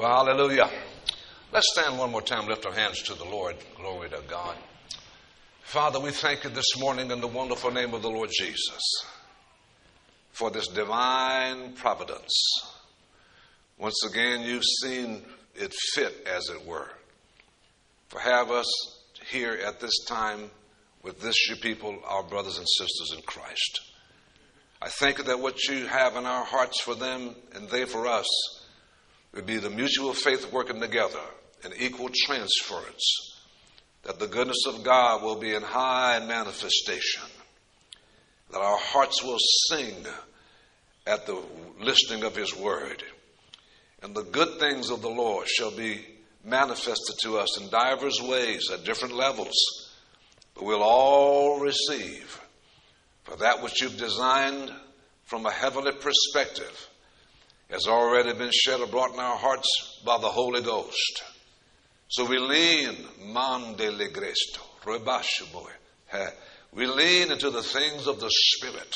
Well, hallelujah. Let's stand one more time, lift our hands to the Lord. Glory to God. Father, we thank you this morning in the wonderful name of the Lord Jesus for this divine providence. Once again, you've seen it fit, as it were, for have us here at this time with this your people, our brothers and sisters in Christ. I thank you that what you have in our hearts for them and they for us would be the mutual faith working together in equal transference, that the goodness of God will be in high manifestation, that our hearts will sing at the listening of his word, and the good things of the Lord shall be manifested to us in divers ways at different levels, but we'll all receive for that which you've designed from a heavenly perspective has already been shed abroad in our hearts by the Holy Ghost. So we lean, we lean into the things of the Spirit,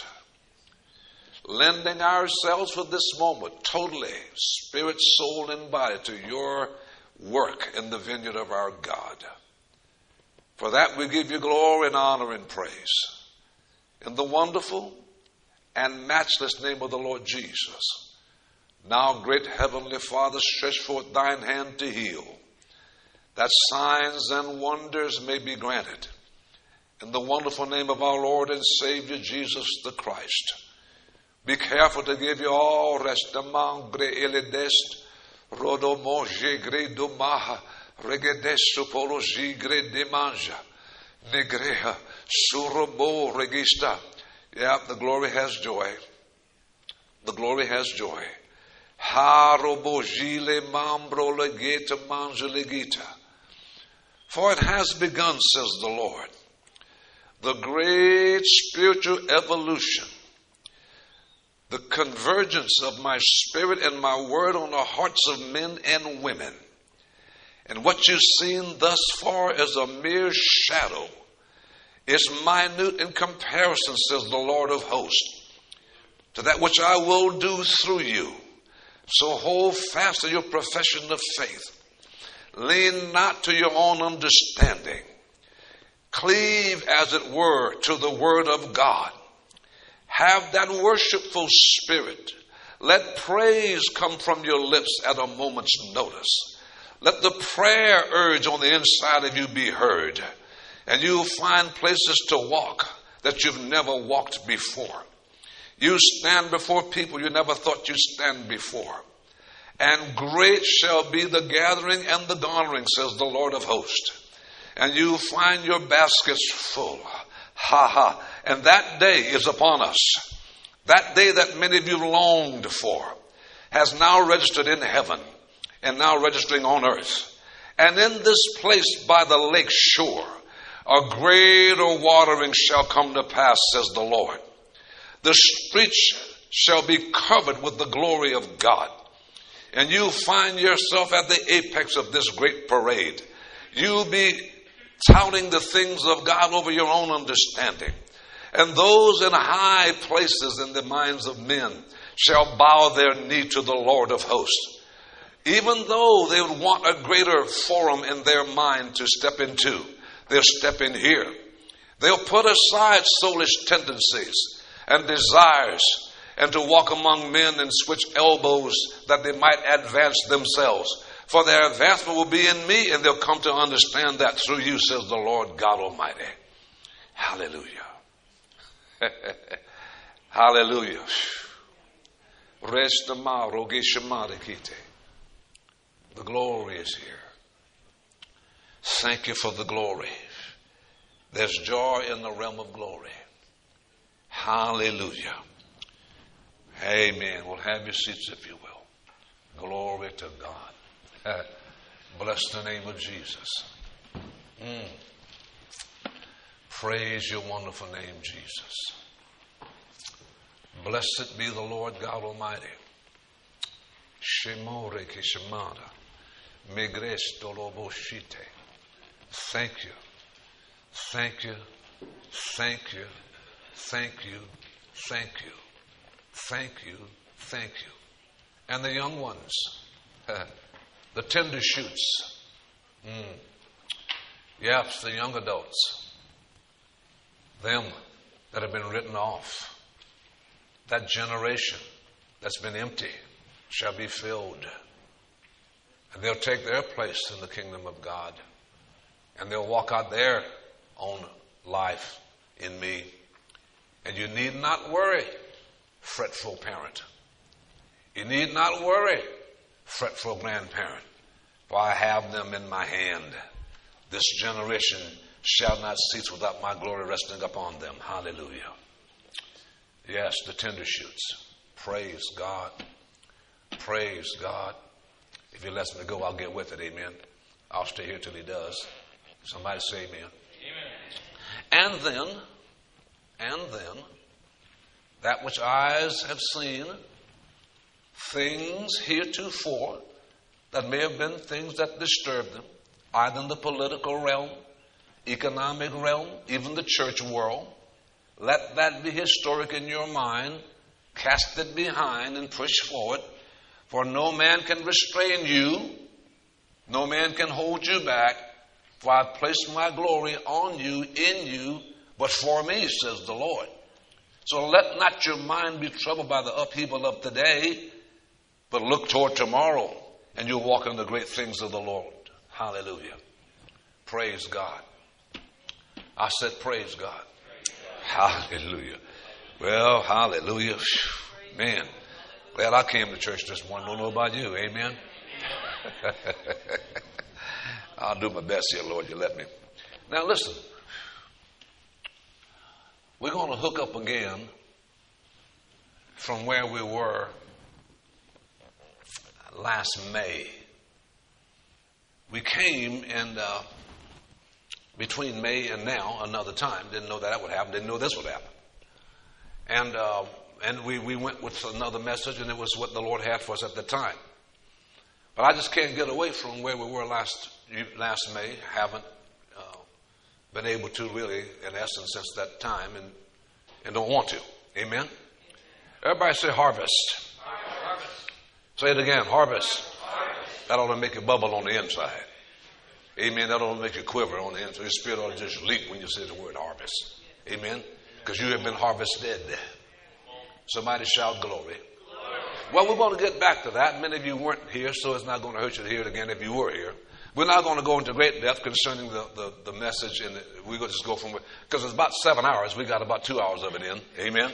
lending ourselves for this moment totally, spirit, soul, and body, to your work in the vineyard of our God. For that we give you glory and honor and praise. In the wonderful and matchless name of the Lord Jesus. Now, great Heavenly Father, stretch forth thine hand to heal, that signs and wonders may be granted. In the wonderful name of our Lord and Savior, Jesus the Christ. Be careful to give you all rest. Amangre eledest, rodomoje gredumaha, regedestu poloji gredemanja, negreha, surobo regista. Yeah, the glory has joy. The glory has joy. Harobojile mambro legeta mangelegita. For it has begun, says the Lord, the great spiritual evolution, the convergence of my spirit and my word on the hearts of men and women. And what you've seen thus far is a mere shadow. It's minute in comparison, says the Lord of hosts, to that which I will do through you. So hold fast to your profession of faith. Lean not to your own understanding. Cleave, as it were, to the word of God. Have that worshipful spirit. Let praise come from your lips at a moment's notice. Let the prayer urge on the inside of you be heard. And you'll find places to walk that you've never walked before. You stand before people you never thought you'd stand before. And great shall be the gathering and the garnering, says the Lord of hosts. And you'll find your baskets full. Ha ha. And that day is upon us. That day that many of you longed for has now registered in heaven and now registering on earth. And in this place by the lake shore, a greater watering shall come to pass, says the Lord. The streets shall be covered with the glory of God. And you'll find yourself at the apex of this great parade. You'll be touting the things of God over your own understanding. And those in high places in the minds of men shall bow their knee to the Lord of hosts. Even though they would want a greater forum in their mind to step into, they'll step in here. They'll put aside soulish tendencies and desires, and to walk among men and switch elbows that they might advance themselves. For their advancement will be in me, and they'll come to understand that through you, says the Lord God Almighty. Hallelujah. Hallelujah. The glory is here. Thank you for the glory. There's joy in the realm of glory. Hallelujah. Amen. Well, have your seats if you will. Glory to God. Bless the name of Jesus. Praise your wonderful name, Jesus. Blessed be the Lord God Almighty. Shemore kishemada. Megres doloboshite. Thank you. Thank you. Thank you. Thank you. Thank you. Thank you. Thank you. And the young ones, The tender shoots. Yes, the young adults. Them that have been written off. That generation that's been empty shall be filled. And they'll take their place in the kingdom of God. And they'll walk out their own life in me. And you need not worry, fretful parent. You need not worry, fretful grandparent, for I have them in my hand. This generation shall not cease without my glory resting upon them. Hallelujah. Yes, the tender shoots. Praise God. Praise God. If he lets me go, I'll get with it. Amen. I'll stay here till he does. Somebody say amen. Amen. And then, that which eyes have seen, things heretofore that may have been things that disturbed them, either in the political realm, economic realm, even the church world. Let that be historic in your mind. Cast it behind and push forward. For no man can restrain you. No man can hold you back. For I've placed my glory on you, in you, but for me, says the Lord. So let not your mind be troubled by the upheaval of today, but look toward tomorrow, and you'll walk in the great things of the Lord. Hallelujah. Praise God. I said praise God. Hallelujah. Well, hallelujah. Man, glad I came to church this morning. Don't know about you. Amen. I'll do my best here, Lord. You let me. Now listen. We're going to hook up again from where we were last May. We came and between May and now, another time, didn't know that would happen, didn't know this would happen. And we went with another message, and it was what the Lord had for us at the time. But I just can't get away from where we were last May. Haven't been able to really, in essence, since that time, and don't want to. Amen? Everybody say harvest. Harvest. Say it again, harvest. Harvest. That ought to make you bubble on the inside. Amen. That ought to make you quiver on the inside. Your spirit ought to just leap when you say the word harvest. Amen. Because you have been harvested. Somebody shout glory. Well, we're going to get back to that. Many of you weren't here, so it's not going to hurt you to hear it again if you were here. We're not going to go into great depth concerning the message, and we're going to just go from, because it's about 7 hours. We got about 2 hours of it in. Amen.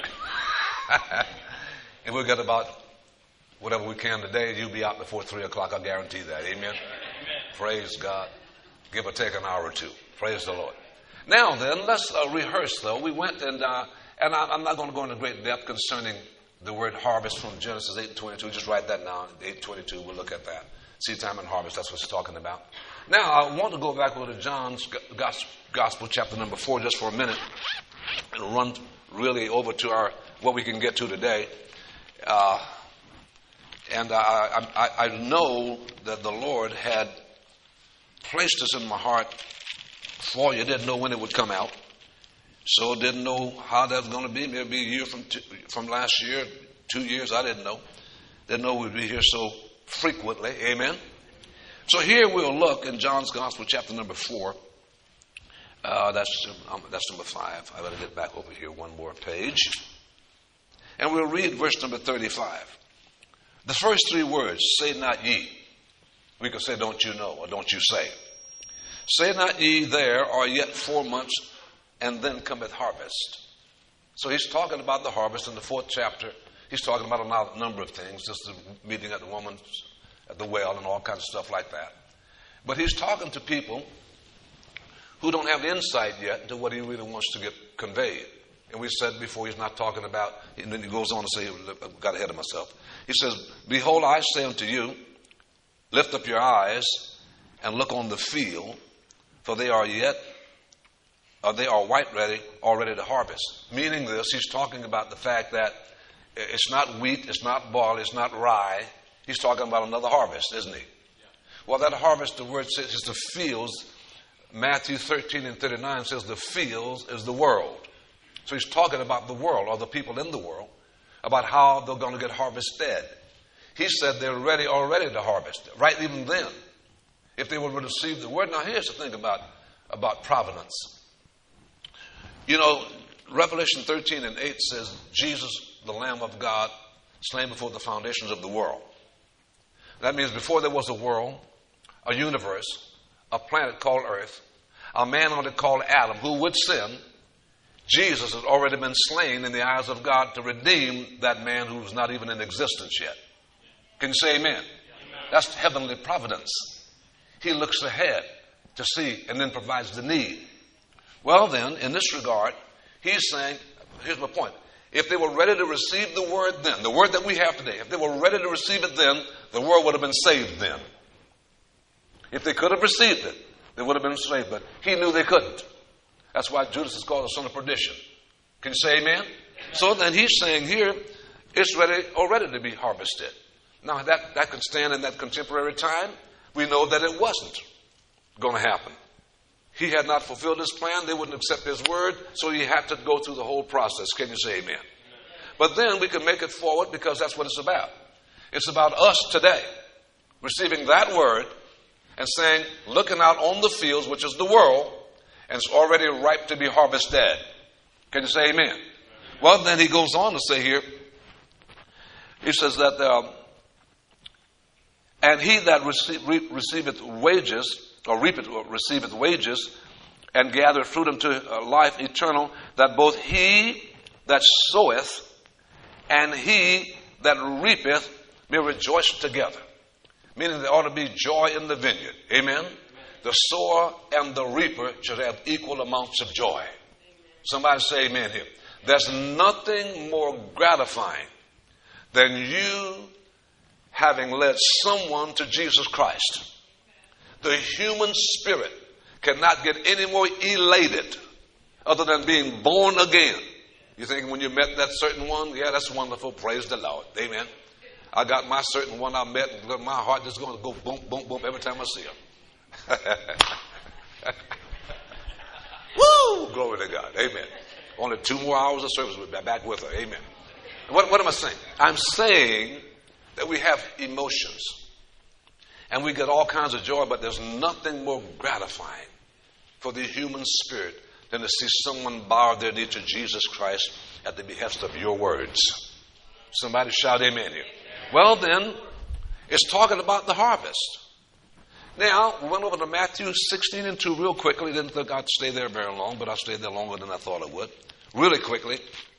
And we'll get about whatever we can today. You'll be out before 3 o'clock. I guarantee that. Amen. Amen. Praise God. Give or take an hour or two. Praise the Lord. Now then, let's rehearse, though. We went and I'm not going to go into great depth concerning the word harvest from Genesis 8:22. Just write that down. 8:22. We'll look at that. Seed time and harvest. That's what it's talking about. Now, I want to go back over to John's Gospel, chapter number 4, just for a minute, and run really over to what we can get to today. And I know that the Lord had placed this in my heart for you. Didn't know when it would come out. So didn't know how that was going to be. Maybe a year from last year, 2 years, I didn't know. Didn't know we'd be here so frequently. Amen. So here we'll look in John's Gospel, chapter number 4. That's number 5. I better get back over here one more page. And we'll read verse number 35. The first 3 words, say not ye. We could say, don't you know, or don't you say. Say not ye, there are yet 4 months, and then cometh harvest. So he's talking about the harvest in the 4th chapter. He's talking about a number of things, just the meeting at the woman at the well and all kinds of stuff like that. But he's talking to people who don't have insight yet into what he really wants to get conveyed. And we said before, he's not talking about, and then he goes on to say, I got ahead of myself. He says, behold, I say unto you, lift up your eyes and look on the field, for they are white already to harvest. Meaning this, he's talking about the fact that it's not wheat, it's not barley, it's not rye. He's talking about another harvest, isn't he? Yeah. Well, that harvest, the word says, is the fields. Matthew 13 and 39 says the fields is the world. So he's talking about the world, or the people in the world, about how they're going to get harvested. he said they're ready already to harvest. Right even then, if they would receive the word. Now here's the thing about providence. You know, Revelation 13:8 says, Jesus, the Lamb of God, slain before the foundations of the world. That means before there was a world, a universe, a planet called Earth, a man on it called Adam who would sin, Jesus had already been slain in the eyes of God to redeem that man who's not even in existence yet. Can you say amen? That's heavenly providence. He looks ahead to see and then provides the need. Well then, in this regard, he's saying, here's my point. If they were ready to receive the word then, the word that we have today, if they were ready to receive it then, the world would have been saved then. If they could have received it, they would have been saved. But he knew they couldn't. That's why Judas is called the son of perdition. Can you say amen? So then he's saying here, it's already to be harvested. Now that can stand in that contemporary time. We know that it wasn't going to happen. He had not fulfilled his plan. They wouldn't accept his word. So he had to go through the whole process. Can you say amen? But then we can make it forward because that's what it's about. It's about us today receiving that word and saying, looking out on the fields, which is the world, and it's already ripe to be harvested. Can you say amen? Well, then he goes on to say here, he says that, and he that receiveth wages, or receiveth wages, and gathereth fruit unto life eternal, that both he that soweth and he that reapeth may rejoice together. Meaning there ought to be joy in the vineyard. Amen? The sower and the reaper should have equal amounts of joy. Somebody say amen here. There's nothing more gratifying than you having led someone to Jesus Christ. The human spirit cannot get any more elated other than being born again. You think when you met that certain one, yeah, that's wonderful. Praise the Lord. Amen. I got my certain one I met, and my heart just going to go boom, boom, boom every time I see him. Woo! Glory to God. Amen. Only 2 more hours of service, we'll be back with her. Amen. What am I saying? I'm saying that we have emotions. And we get all kinds of joy, but there's nothing more gratifying for the human spirit than to see someone bow their knee to Jesus Christ at the behest of your words. Somebody shout amen here. Well then, it's talking about the harvest. Now, we went over to Matthew 16:2 real quickly. Didn't think I'd stay there very long, but I stayed there longer than I thought I would. Really quickly.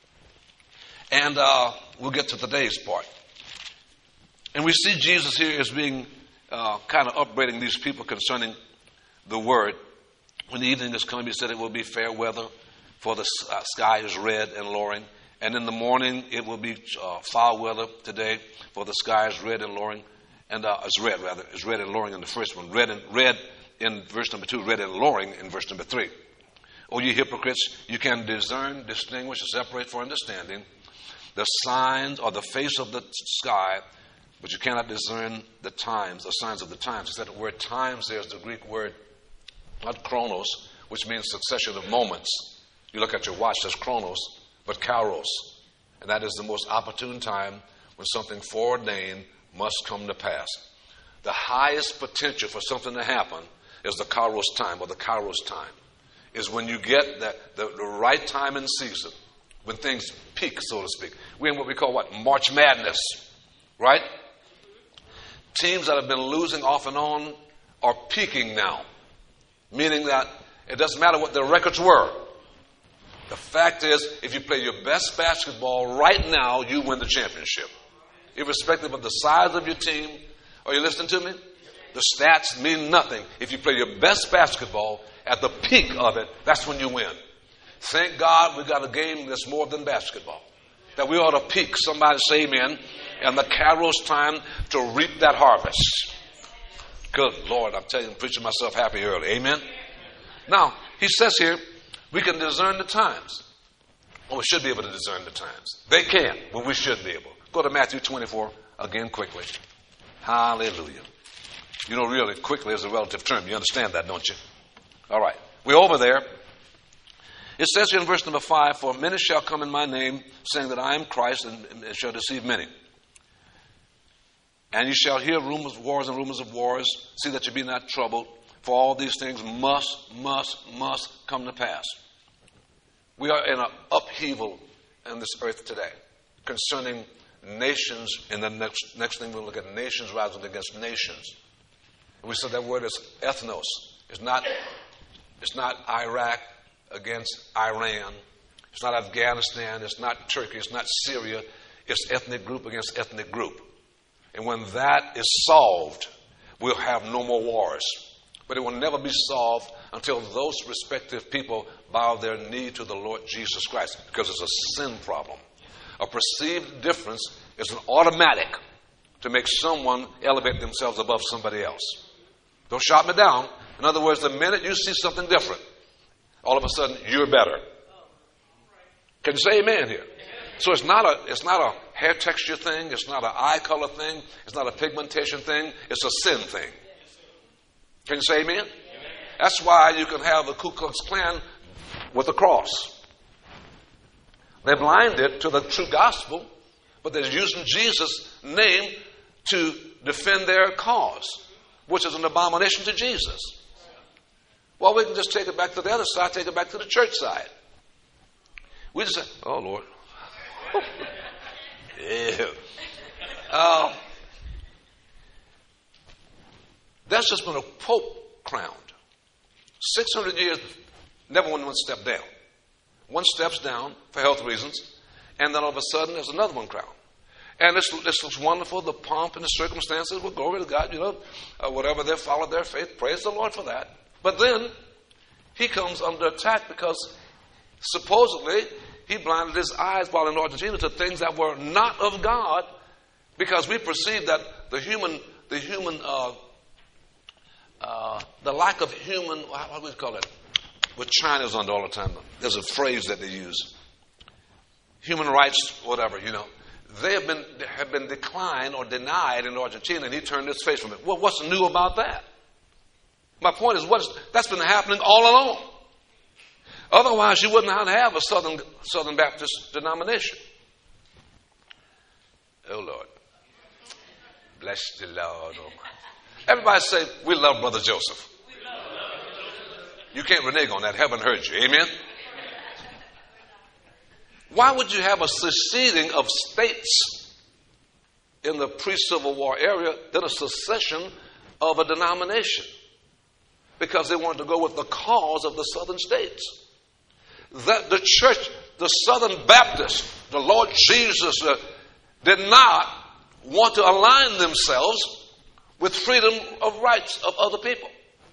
And we'll get to today's part. And we see Jesus here as being kind of upbraiding these people concerning the word. When the evening is come, he said it will be fair weather, for the sky is red and lowering. And in the morning it will be foul weather today, for the sky is red and lowering. And it's red rather. It's red and lowering in the first one. Red in verse number 2, red and lowering in verse number 3. O ye hypocrites, you can discern, distinguish, and separate for understanding the signs or the face of the sky, but you cannot discern the times, the signs of the times. He said the word times there is the Greek word, not chronos, which means succession of moments. You look at your watch, there's chronos, but kairos. And that is the most opportune time when something foreordained must come to pass. The highest potential for something to happen is the kairos time, or the kairos time. Is when you get the right time and season, when things peak, so to speak. We're in what we call March Madness, right? Teams that have been losing off and on are peaking now, meaning that it doesn't matter what their records were. The fact is, if you play your best basketball right now, you win the championship. Irrespective of the size of your team. Are you listening to me? The stats mean nothing. If you play your best basketball at the peak of it, that's when you win. Thank God we got a game that's more than basketball. That we ought to peak, somebody say amen, and the kairos time to reap that harvest. Good Lord, I'm telling you, I'm preaching myself happy early. Amen? Now, he says here, we can discern the times. Well, we should be able to discern the times. They can, but we should be able. Go to Matthew 24 again quickly. Hallelujah. You know, really, quickly is a relative term. You understand that, don't you? All right. We're over there. It says here in verse number 5, for many shall come in my name, saying that I am Christ, and shall deceive many. And you shall hear rumors of wars and rumors of wars. See that you be not troubled, for all these things must come to pass. We are in an upheaval in this earth today concerning nations. And the next thing we'll look at, nations rising against nations. And we said that word is ethnos. It's not Iraq against Iran. It's not Afghanistan. It's not Turkey. It's not Syria. It's ethnic group against ethnic group. And when that is solved, we'll have no more wars. But it will never be solved until those respective people bow their knee to the Lord Jesus Christ, because it's a sin problem. A perceived difference is an automatic to make someone elevate themselves above somebody else. Don't shout me down. In other words, the minute you see something different, all of a sudden you're better. Can you say amen here? So it's not a hair texture thing. It's not an eye color thing. It's not a pigmentation thing. It's a sin thing. Can you say amen? That's why you can have the Ku Klux Klan with a cross. They're blinded to the true gospel, but they're using Jesus' name to defend their cause, which is an abomination to Jesus. Well, we can just take it back to the other side, take it back to the church side. We just say, oh, Lord. Yeah. That's just been a pope crowned. 600 years, never went one step down. One steps down for health reasons, and then all of a sudden there's another one crowned. And this looks wonderful, the pomp and the circumstances. Well, glory to God, whatever they followed their faith, praise the Lord for that. But then he comes under attack because supposedly he blinded his eyes while in Argentina to things that were not of God, because we perceive that the lack of human, what do we call it? What China's under all the time. There's a phrase that they use. Human rights, whatever, They have been declined or denied in Argentina, and he turned his face from it. Well, what's new about that? My point is, that's been happening all along. Otherwise, you wouldn't have a Southern Baptist denomination. Oh, Lord. Bless the Lord. Oh, my. Everybody say, we love Brother Joseph. You can't renege on that. Heaven heard you. Amen? Why would you have a seceding of states in the pre-Civil War area than a secession of a denomination? Because they wanted to go with the cause of the southern states. That the church, the Southern Baptists, the Lord Jesus did not want to align themselves with freedom of rights of other people.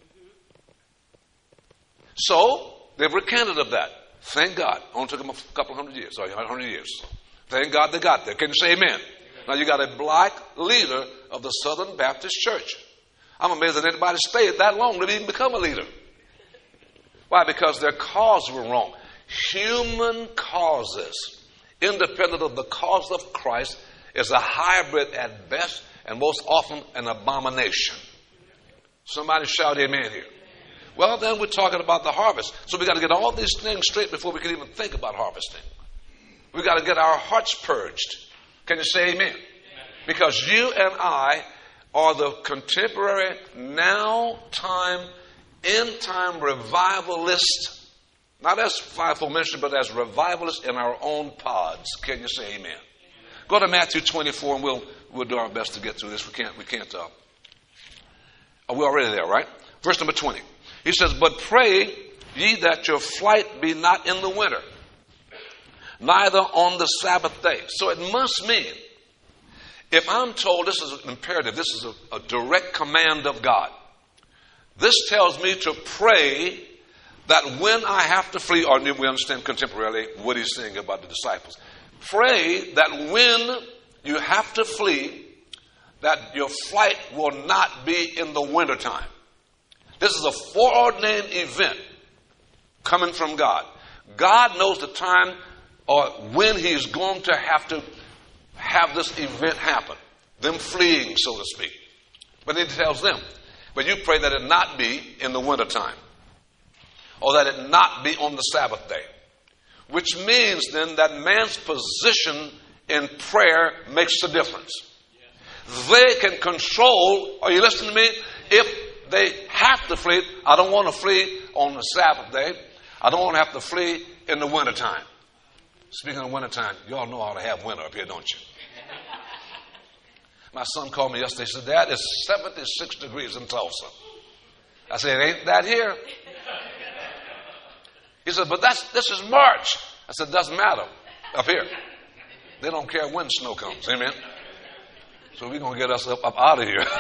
So they've recanted of that. Thank God. Only took them a couple 100 years. 100 years. Thank God they got there. Can you say amen? Now you got a black leader of the Southern Baptist Church. I'm amazed that anybody stayed that long to even become a leader. Why? Because their cause were wrong. Human causes, independent of the cause of Christ, is a hybrid at best and most often an abomination. Somebody shout amen here. Well, then we're talking about the harvest. So we got to get all these things straight before we can even think about harvesting. We got to get our hearts purged. Can you say amen? Because you and I are the contemporary, now time, end time revivalist. Not as fivefold ministry, but as revivalists in our own pods. Can you say amen? Go to Matthew 24, and we'll do our best to get through this. We can't. We're already there, right? Verse number 20. He says, but pray ye that your flight be not in the winter, neither on the Sabbath day. So it must mean, if I'm told this is an imperative, this is a direct command of God, this tells me to pray that when I have to flee, or we understand contemporarily what he's saying about the disciples. Pray that when you have to flee, that your flight will not be in the wintertime. This is a foreordained event coming from God. God knows the time or when he's going to have this event happen. Them fleeing, so to speak. But he tells them, but you pray that it not be in the wintertime. Or that it not be on the Sabbath day. Which means then that man's position in prayer makes a difference. they can control, are you listening to me? If they have to flee, I don't want to flee on the Sabbath day. I don't want to have to flee in the wintertime. Speaking of wintertime, you all know how to have winter up here, don't you? My son called me yesterday. He said, Dad, it's 76 degrees in Tulsa. I said, ain't that here? He said, but this is March. I said, doesn't matter up here. They don't care when snow comes. Amen. So we're going to get us up out of here.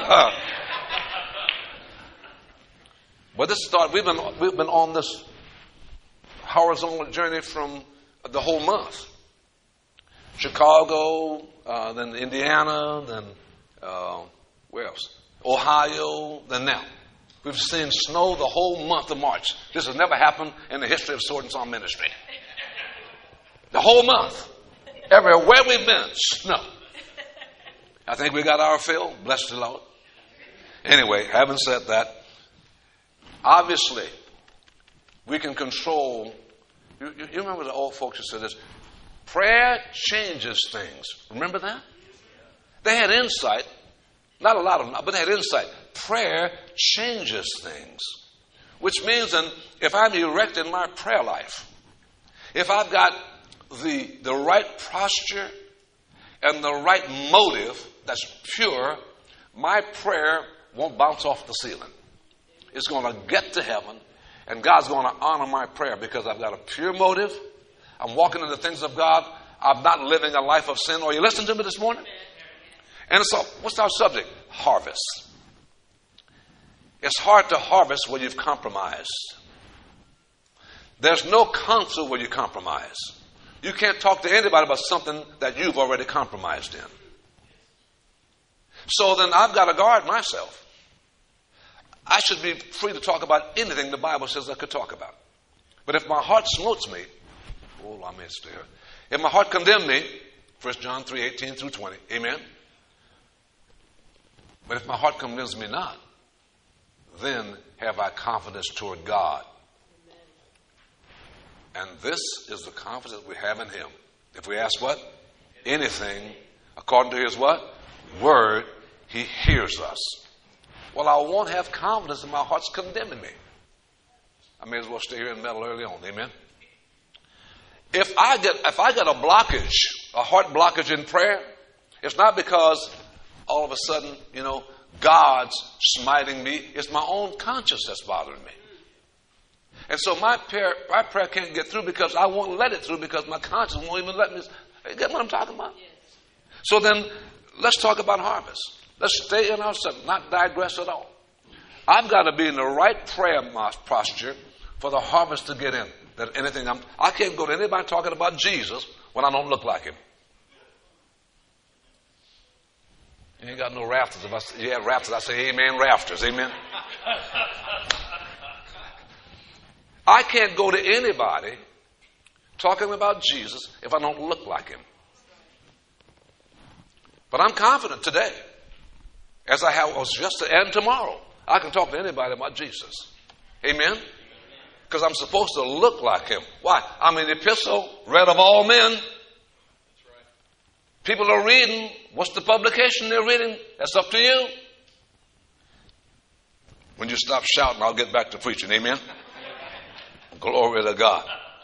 But this started, we've been on this horizontal journey from the whole month. Chicago, then Indiana, then where else? Ohio, then now. We've seen snow the whole month of March. This has never happened in the history of Sword and Song ministry. The whole month. Everywhere we've been, snow. I think we got our fill. Bless the Lord. Anyway, having said that, obviously, we can control. You remember the old folks who said this? Prayer changes things. Remember that? They had insight. Not a lot of them, but they had insight. Prayer changes things. Which means then, if I'm erect in my prayer life, if I've got the right posture and the right motive that's pure, my prayer won't bounce off the ceiling. It's going to get to heaven, and God's going to honor my prayer because I've got a pure motive. I'm walking in the things of God. I'm not living a life of sin. Are you listening to me this morning? And so, what's our subject? Harvest. It's hard to harvest when you've compromised. There's no counsel where you compromise. You can't talk to anybody about something that you've already compromised in. So then I've got to guard myself. I should be free to talk about anything the Bible says I could talk about. But if my heart smotes me, I may stay here. If my heart condemns me, 1 John 3:18 through 20, amen? But if my heart condemns me not, then have I confidence toward God. And this is the confidence we have in Him. If we ask what? Anything, according to His what? Word, He hears us. Well, I won't have confidence if my heart's condemning me. I may as well stay here and meddle early on. Amen? If I get a blockage, a heart blockage in prayer, it's not because all of a sudden, God's smiting me. It's my own conscience that's bothering me. And so my prayer can't get through because I won't let it through because my conscience won't even let me. You get what I'm talking about? Yes. So then, let's talk about harvest. Let's stay in our subject, not digress at all. I've got to be in the right prayer posture for the harvest to get in. I can't go to anybody talking about Jesus when I don't look like Him. You ain't got no rafters. If you have rafters, I say amen, rafters. Amen. I can't go to anybody talking about Jesus if I don't look like Him. But I'm confident today, as I was yesterday and tomorrow, I can talk to anybody about Jesus. Amen? Because I'm supposed to look like Him. Why? I'm an epistle read of all men. People are reading. What's the publication they're reading? That's up to you. When you stop shouting, I'll get back to preaching. Amen? Glory to God.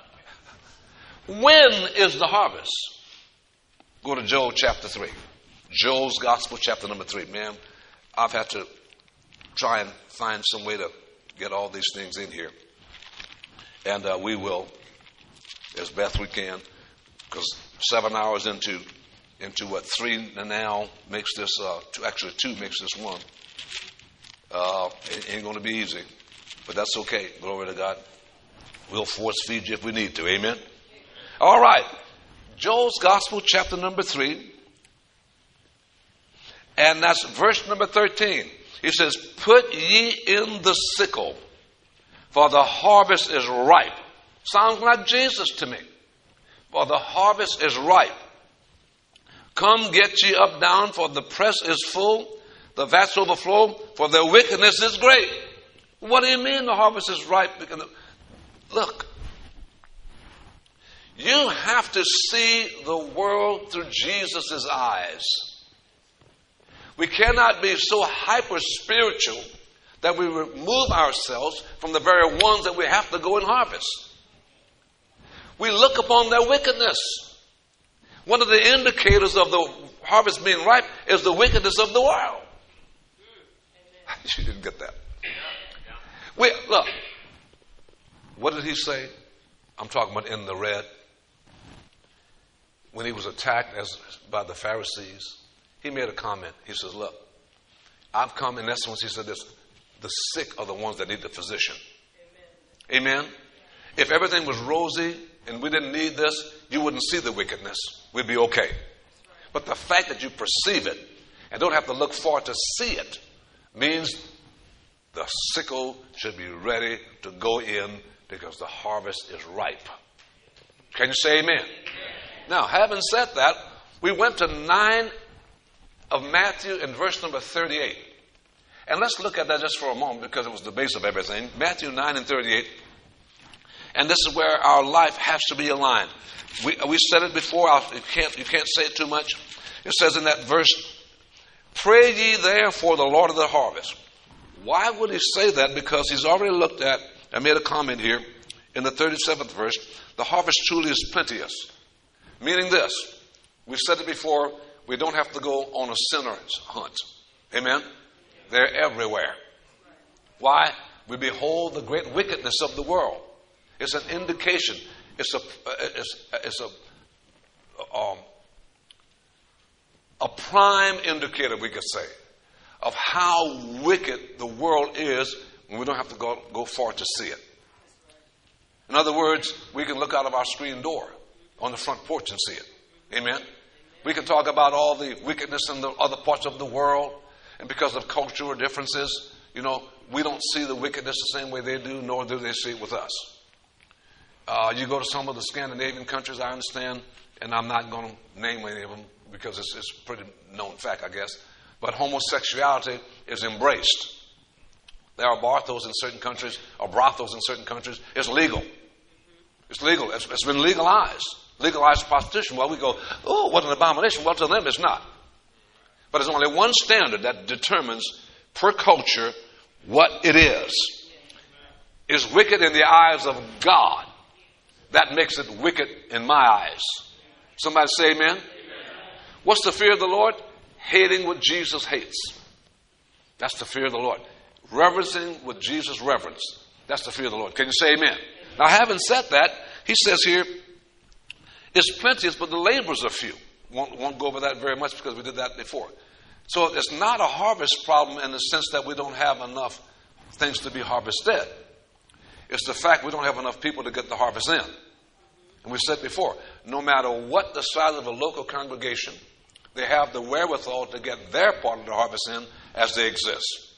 When is the harvest? Go to Joel chapter 3. Joel's Gospel chapter number 3. Man, I've had to try and find some way to get all these things in here. And we will, as best we can, because 7 hours into what 3 now makes this, 2 makes this 1. It ain't going to be easy, but that's okay. Glory to God. We'll force feed you if we need to. Amen. All right. Joel's Gospel, chapter number 3. And that's verse number 13. He says, "Put ye in the sickle, for the harvest is ripe." Sounds like Jesus to me. For the harvest is ripe. "Come get ye up down, for the press is full, the vats overflow, for their wickedness is great." What do you mean the harvest is ripe? Look, you have to see the world through Jesus' eyes. We cannot be so hyper-spiritual that we remove ourselves from the very ones that we have to go and harvest. We look upon their wickedness. One of the indicators of the harvest being ripe is the wickedness of the world. You didn't get that. Look, what did he say? I'm talking about in the red. When he was attacked by the Pharisees, he made a comment. He says, look, I've come, in essence, he said this, the sick are the ones that need the physician. Amen. Amen? If everything was rosy and we didn't need this, you wouldn't see the wickedness. We'd be okay. But the fact that you perceive it and don't have to look forward to see it means the sickle should be ready to go in because the harvest is ripe. Can you say amen? Now, having said that, we went to 9 of Matthew in verse number 38. And let's look at that just for a moment because it was the base of everything. Matthew 9 and 38. And this is where our life has to be aligned. We said it before. You can't say it too much. It says in that verse, pray ye therefore the Lord of the harvest. Why would he say that? Because he's already looked at, I made a comment here, in the 37th verse, the harvest truly is plenteous. Meaning this, we said it before, we don't have to go on a sinner's hunt. Amen? They're everywhere. Why? We behold the great wickedness of the world. It's an indication. It's a prime indicator, we could say, of how wicked the world is when we don't have to go far to see it. In other words, we can look out of our screen door on the front porch and see it. Amen? We can talk about all the wickedness in the other parts of the world, and because of cultural differences, we don't see the wickedness the same way they do, nor do they see it with us. You go to some of the Scandinavian countries, I understand, and I'm not going to name any of them because it's a pretty known fact, I guess, but homosexuality is embraced. There are brothels in certain countries, It's legal. It's legal. It's been legalized. Legalized prostitution. Well, we go, oh, what an abomination. Well, to them it's not. But there's only one standard that determines per culture what it is. It's wicked in the eyes of God. That makes it wicked in my eyes. Somebody say amen? Amen. What's the fear of the Lord? Hating what Jesus hates. That's the fear of the Lord. Reverencing what Jesus reverenced. That's the fear of the Lord. Can you say amen? Now, having said that, he says here, it's plenteous, but the laborers are few. Won't go over that very much because we did that before. So it's not a harvest problem in the sense that we don't have enough things to be harvested. It's the fact we don't have enough people to get the harvest in. And we said before, no matter what the size of a local congregation, they have the wherewithal to get their part of the harvest in as they exist.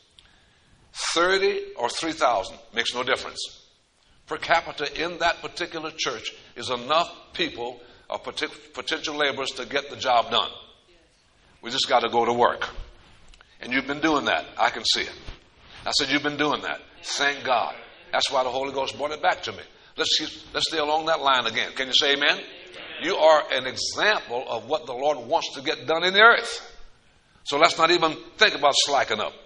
30 or 3,000 makes no difference. Per capita in that particular church is enough people or potential laborers to get the job done. We just got to go to work. And you've been doing that. I can see it. I said, you've been doing that. Thank God. That's why the Holy Ghost brought it back to me. Let's stay along that line again. Can you say amen? Amen? You are an example of what the Lord wants to get done in the earth. So let's not even think about slacking up.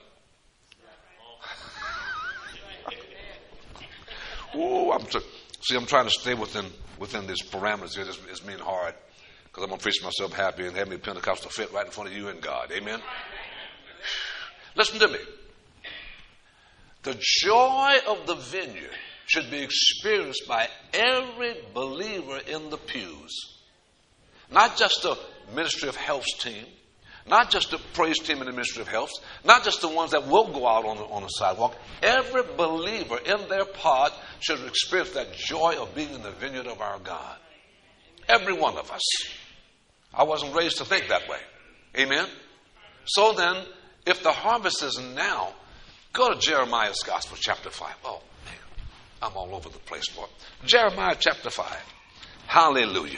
Ooh, I'm trying to stay within these parameters here. It's being hard because I'm going to preach myself happy and have me Pentecostal fit right in front of you and God. Amen? Listen to me. The joy of the vineyard should be experienced by every believer in the pews. Not just the Ministry of Health's team, not just the praise team in the Ministry of Health, not just the ones that will go out on the sidewalk. Every believer in their pod should experience that joy of being in the vineyard of our God. Every one of us. I wasn't raised to think that way. Amen? So then, if the harvest is now, go to Jeremiah's Gospel, chapter 5. Oh, man, I'm all over the place, boy. Jeremiah chapter 5. Hallelujah.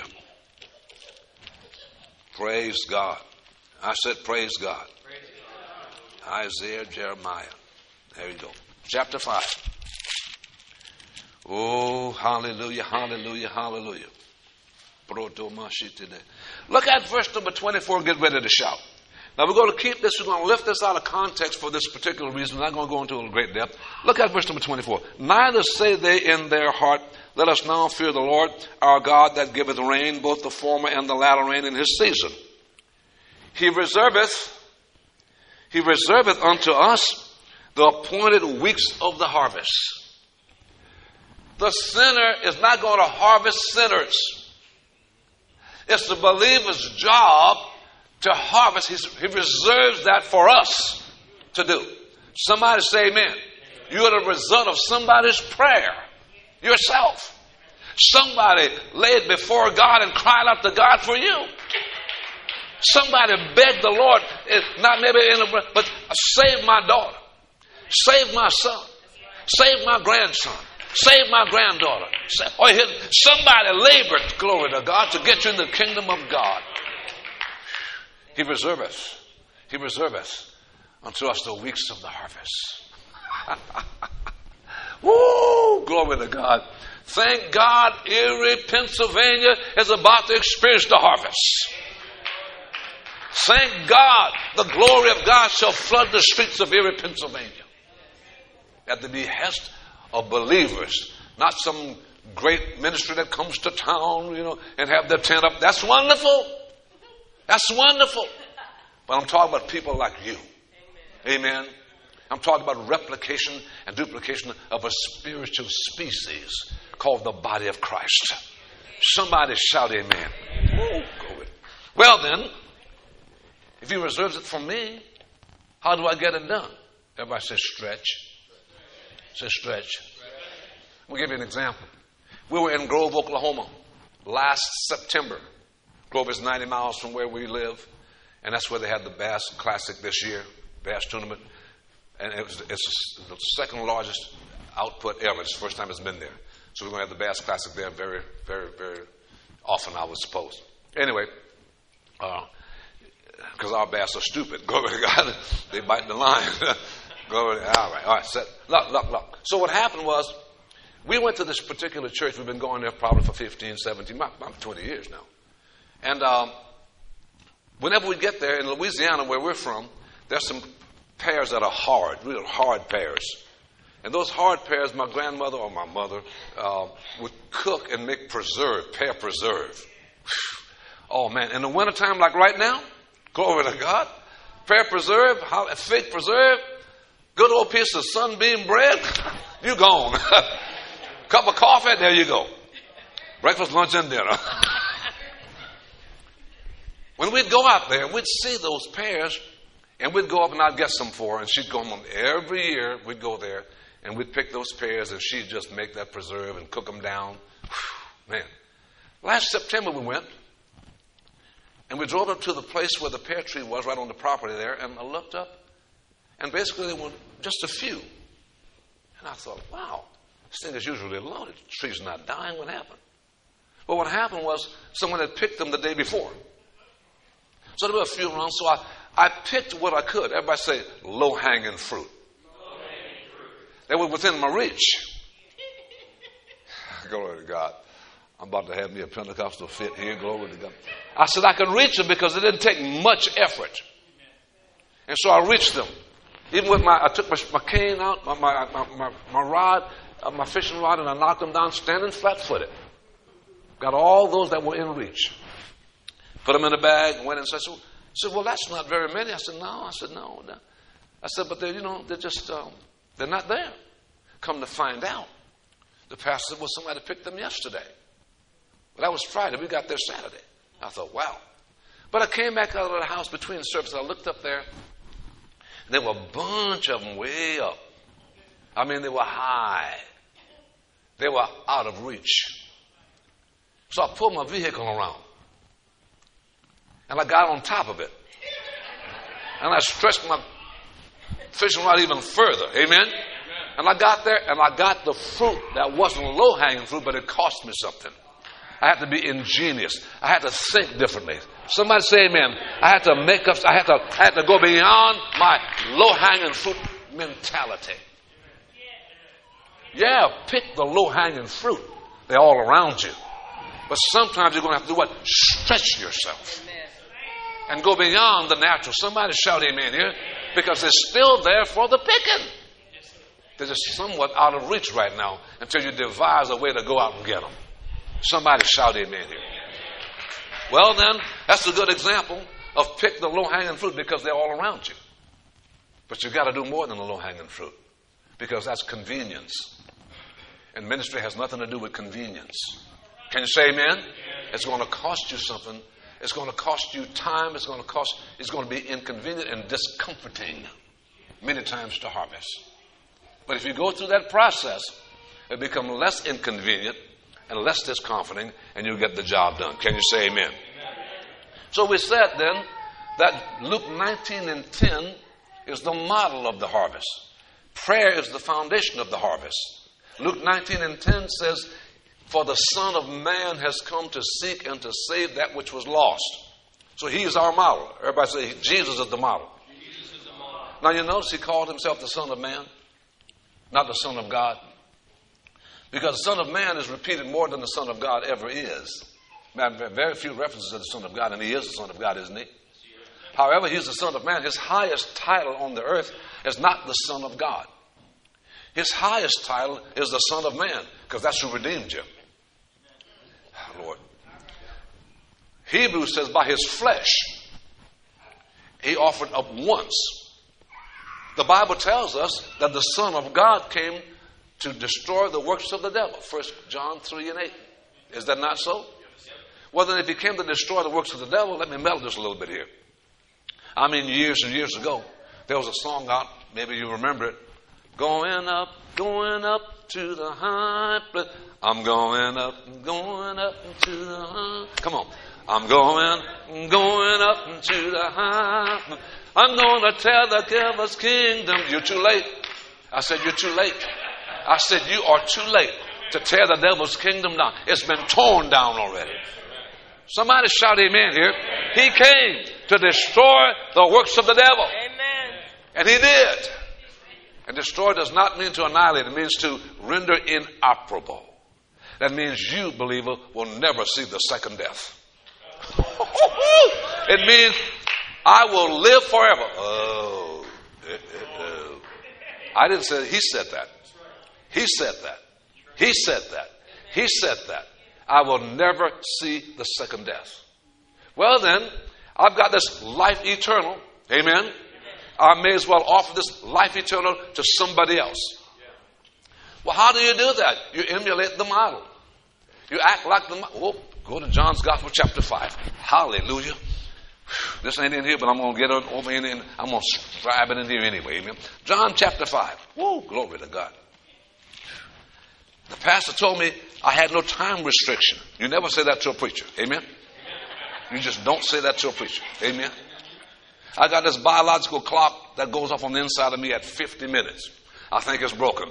Praise God. I said praise God. Isaiah, Jeremiah. There you go. Chapter 5. Oh, hallelujah, hallelujah, hallelujah. Look at verse number 24. Get ready to shout. Now we're going to keep this, we're going to lift this out of context for this particular reason. We're not going to go into a great depth. Look at verse number 24. Neither say they in their heart, let us now fear the Lord, our God that giveth rain, both the former and the latter rain in his season. He reserveth unto us the appointed weeks of the harvest. The sinner is not going to harvest sinners. It's the believer's job to harvest. He reserves that for us to do. Somebody say amen. You're the result of somebody's prayer. Yourself. Somebody laid before God and cried out to God for you. Somebody begged the Lord, not maybe but save my daughter. Save my son. Save my grandson. Save my granddaughter. Somebody labored, glory to God, to get you in the kingdom of God. He reserveth unto us the weeks of the harvest. Woo! Glory to God. Thank God Erie, Pennsylvania is about to experience the harvest. Thank God the glory of God shall flood the streets of Erie, Pennsylvania. At the behest of believers, not some great ministry that comes to town, and have their tent up. That's wonderful. That's wonderful. But I'm talking about people like you. Amen. I'm talking about replication and duplication of a spiritual species called the body of Christ. Somebody shout amen. Well then, if he reserves it for me, how do I get it done? Everybody say stretch. Say stretch. We'll give you an example. We were in Grove, Oklahoma last September. Grove is 90 miles from where we live. And that's where they had the Bass Classic this year, Bass Tournament. And it's the second largest output ever. It's the first time it's been there. So we're going to have the Bass Classic there very, very, very often, I would suppose. Anyway, because our bass are stupid. Glory to God. They bite the line. Glory to God. All right. Set. Look. So what happened was, we went to this particular church. We've been going there probably for 15, 17, about 20 years now. And whenever we get there in Louisiana, where we're from, there's some pears that are hard, real hard pears. And those hard pears, my grandmother or my mother would cook and make pear preserve. Oh, man. In the wintertime, like right now, glory to God, pear preserve, fig preserve, good old piece of sunbeam bread, you gone. Cup of coffee, there you go. Breakfast, lunch, and dinner. When we'd go out there, we'd see those pears, and we'd go up and I'd get some for her, and she'd go home. Every year, we'd go there, and we'd pick those pears, and she'd just make that preserve and cook them down. Whew, man. Last September we went, and we drove up to the place where the pear tree was, right on the property there, and I looked up, and basically there were just a few. And I thought, wow, this thing is usually loaded. The tree's not dying. What happened? Well, what happened was someone had picked them the day before. So there were a few around, so I picked what I could. Everybody say, low-hanging fruit. Low-hanging fruit. They were within my reach. Glory to God. I'm about to have me a Pentecostal fit here. Glory to God. I said I could reach them because it didn't take much effort. And so I reached them. Even with I took my cane out, my rod, my fishing rod, and I knocked them down standing flat-footed. Got all those that were in reach. Put them in a bag, went inside. I said, well, that's not very many. I said, no. I said, no. I said, but they're just, they're not there. Come to find out, the pastor said, well, somebody picked them yesterday. Well, that was Friday. We got there Saturday. I thought, wow. But I came back out of the house between the services. I looked up there, and there were a bunch of them way up. I mean, they were high. They were out of reach. So I pulled my vehicle around. And I got on top of it. And I stretched my fishing rod even further. Amen? And I got there and I got the fruit that wasn't low-hanging fruit, but it cost me something. I had to be ingenious. I had to think differently. Somebody say amen. I had to make up, I had to go beyond my low-hanging fruit mentality. Yeah, pick the low-hanging fruit. They're all around you. But sometimes you're going to have to do what? Stretch yourself. and go beyond the natural. Somebody shout amen here, because it's still there for the picking. They're just somewhat out of reach right now until you devise a way to go out and get them. Somebody shout amen here. Well then, that's a good example of pick the low-hanging fruit, because they're all around you. But you've got to do more than the low-hanging fruit, because that's convenience. And ministry has nothing to do with convenience. Can you say amen? It's going to cost you something. It's going to cost you time. It's going to be inconvenient and discomforting many times to harvest. But if you go through that process, it becomes less inconvenient and less discomforting, and you'll get the job done. Can you say amen? So we said then that Luke 19 and 10 is the model of the harvest. Prayer is the foundation of the harvest. Luke 19 and 10 says, "For the Son of Man has come to seek and to save that which was lost." So he is our model. Everybody say, Jesus is the model. Jesus is the model. Now you notice he called himself the Son of Man, not the Son of God. Because the Son of Man is repeated more than the Son of God ever is. Very few references to the Son of God, and he is the Son of God, isn't he? However, he's the Son of Man. His highest title on the earth is not the Son of God. His highest title is the Son of Man, because that's who redeemed you. Lord. Hebrews says by his flesh, he offered up once. The Bible tells us that the Son of God came to destroy the works of the devil. 1 John 3 and 8. Is that not so? Well, then if he came to destroy the works of the devil, let me mellow this a little bit here. I mean, years and years ago, there was a song out, maybe you remember it. Going up to the high place. I'm going up to the high. Come on. I'm going up to the high place. I'm going to tell the devil's kingdom. You're too late. I said, you're too late. I said, you are too late to tear the devil's kingdom down. It's been torn down already. Somebody shout amen here. He came to destroy the works of the devil. Amen. And he did. And destroy does not mean to annihilate. It means to render inoperable. That means you, believer, will never see the second death. It means I will live forever. Oh. I didn't say that. He said that. He said that. He said that. He said that. I will never see the second death. Well then, I've got this life eternal. Amen. I may as well offer this life eternal to somebody else. Well, how do you do that? You emulate the model. You act like the model. Oh, go to John's Gospel chapter 5. Hallelujah. This ain't in here, but I'm going to get it over in and I'm going to scribe it in here anyway. Amen. John chapter 5. Woo, glory to God. The pastor told me I had no time restriction. You never say that to a preacher. Amen. You just don't say that to a preacher. Amen. I got this biological clock that goes off on the inside of me at 50 minutes. I think it's broken.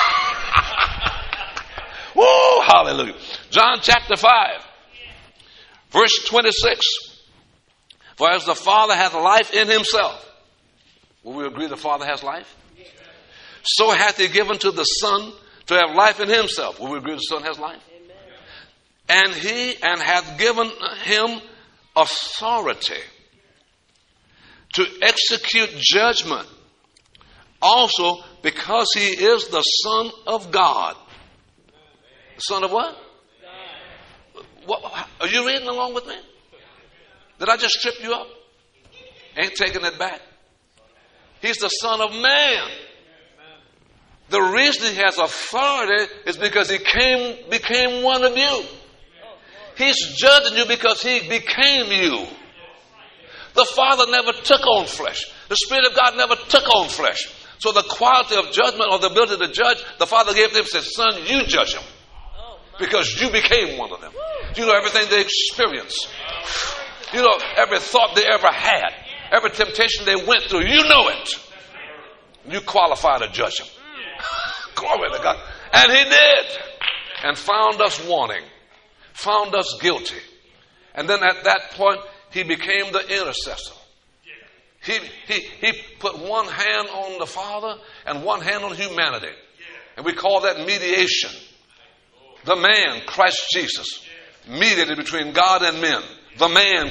Woo, hallelujah. John chapter 5, verse 26. For as the Father hath life in himself. Will we agree the Father has life? So hath he given to the Son to have life in himself. Will we agree the Son has life? And he hath given him authority to execute judgment, also because he is the Son of God. The Son of what? What? Are you reading along with me? Did I just trip you up? Ain't taking it back. He's the Son of Man. The reason he has authority is because he became one of you. He's judging you because he became you. The Father never took on flesh. The Spirit of God never took on flesh. So the quality of judgment or the ability to judge, the Father gave them and said, son, you judge them. Because you became one of them. You know everything they experienced. You know every thought they ever had. Every temptation they went through. You know it. You qualify to judge them. Glory to God. And he did. And found us wanting. Found us guilty. And then at that point, he became the intercessor. He put one hand on the Father and one hand on humanity. And we call that mediation. The man, Christ Jesus, mediated between God and men The man,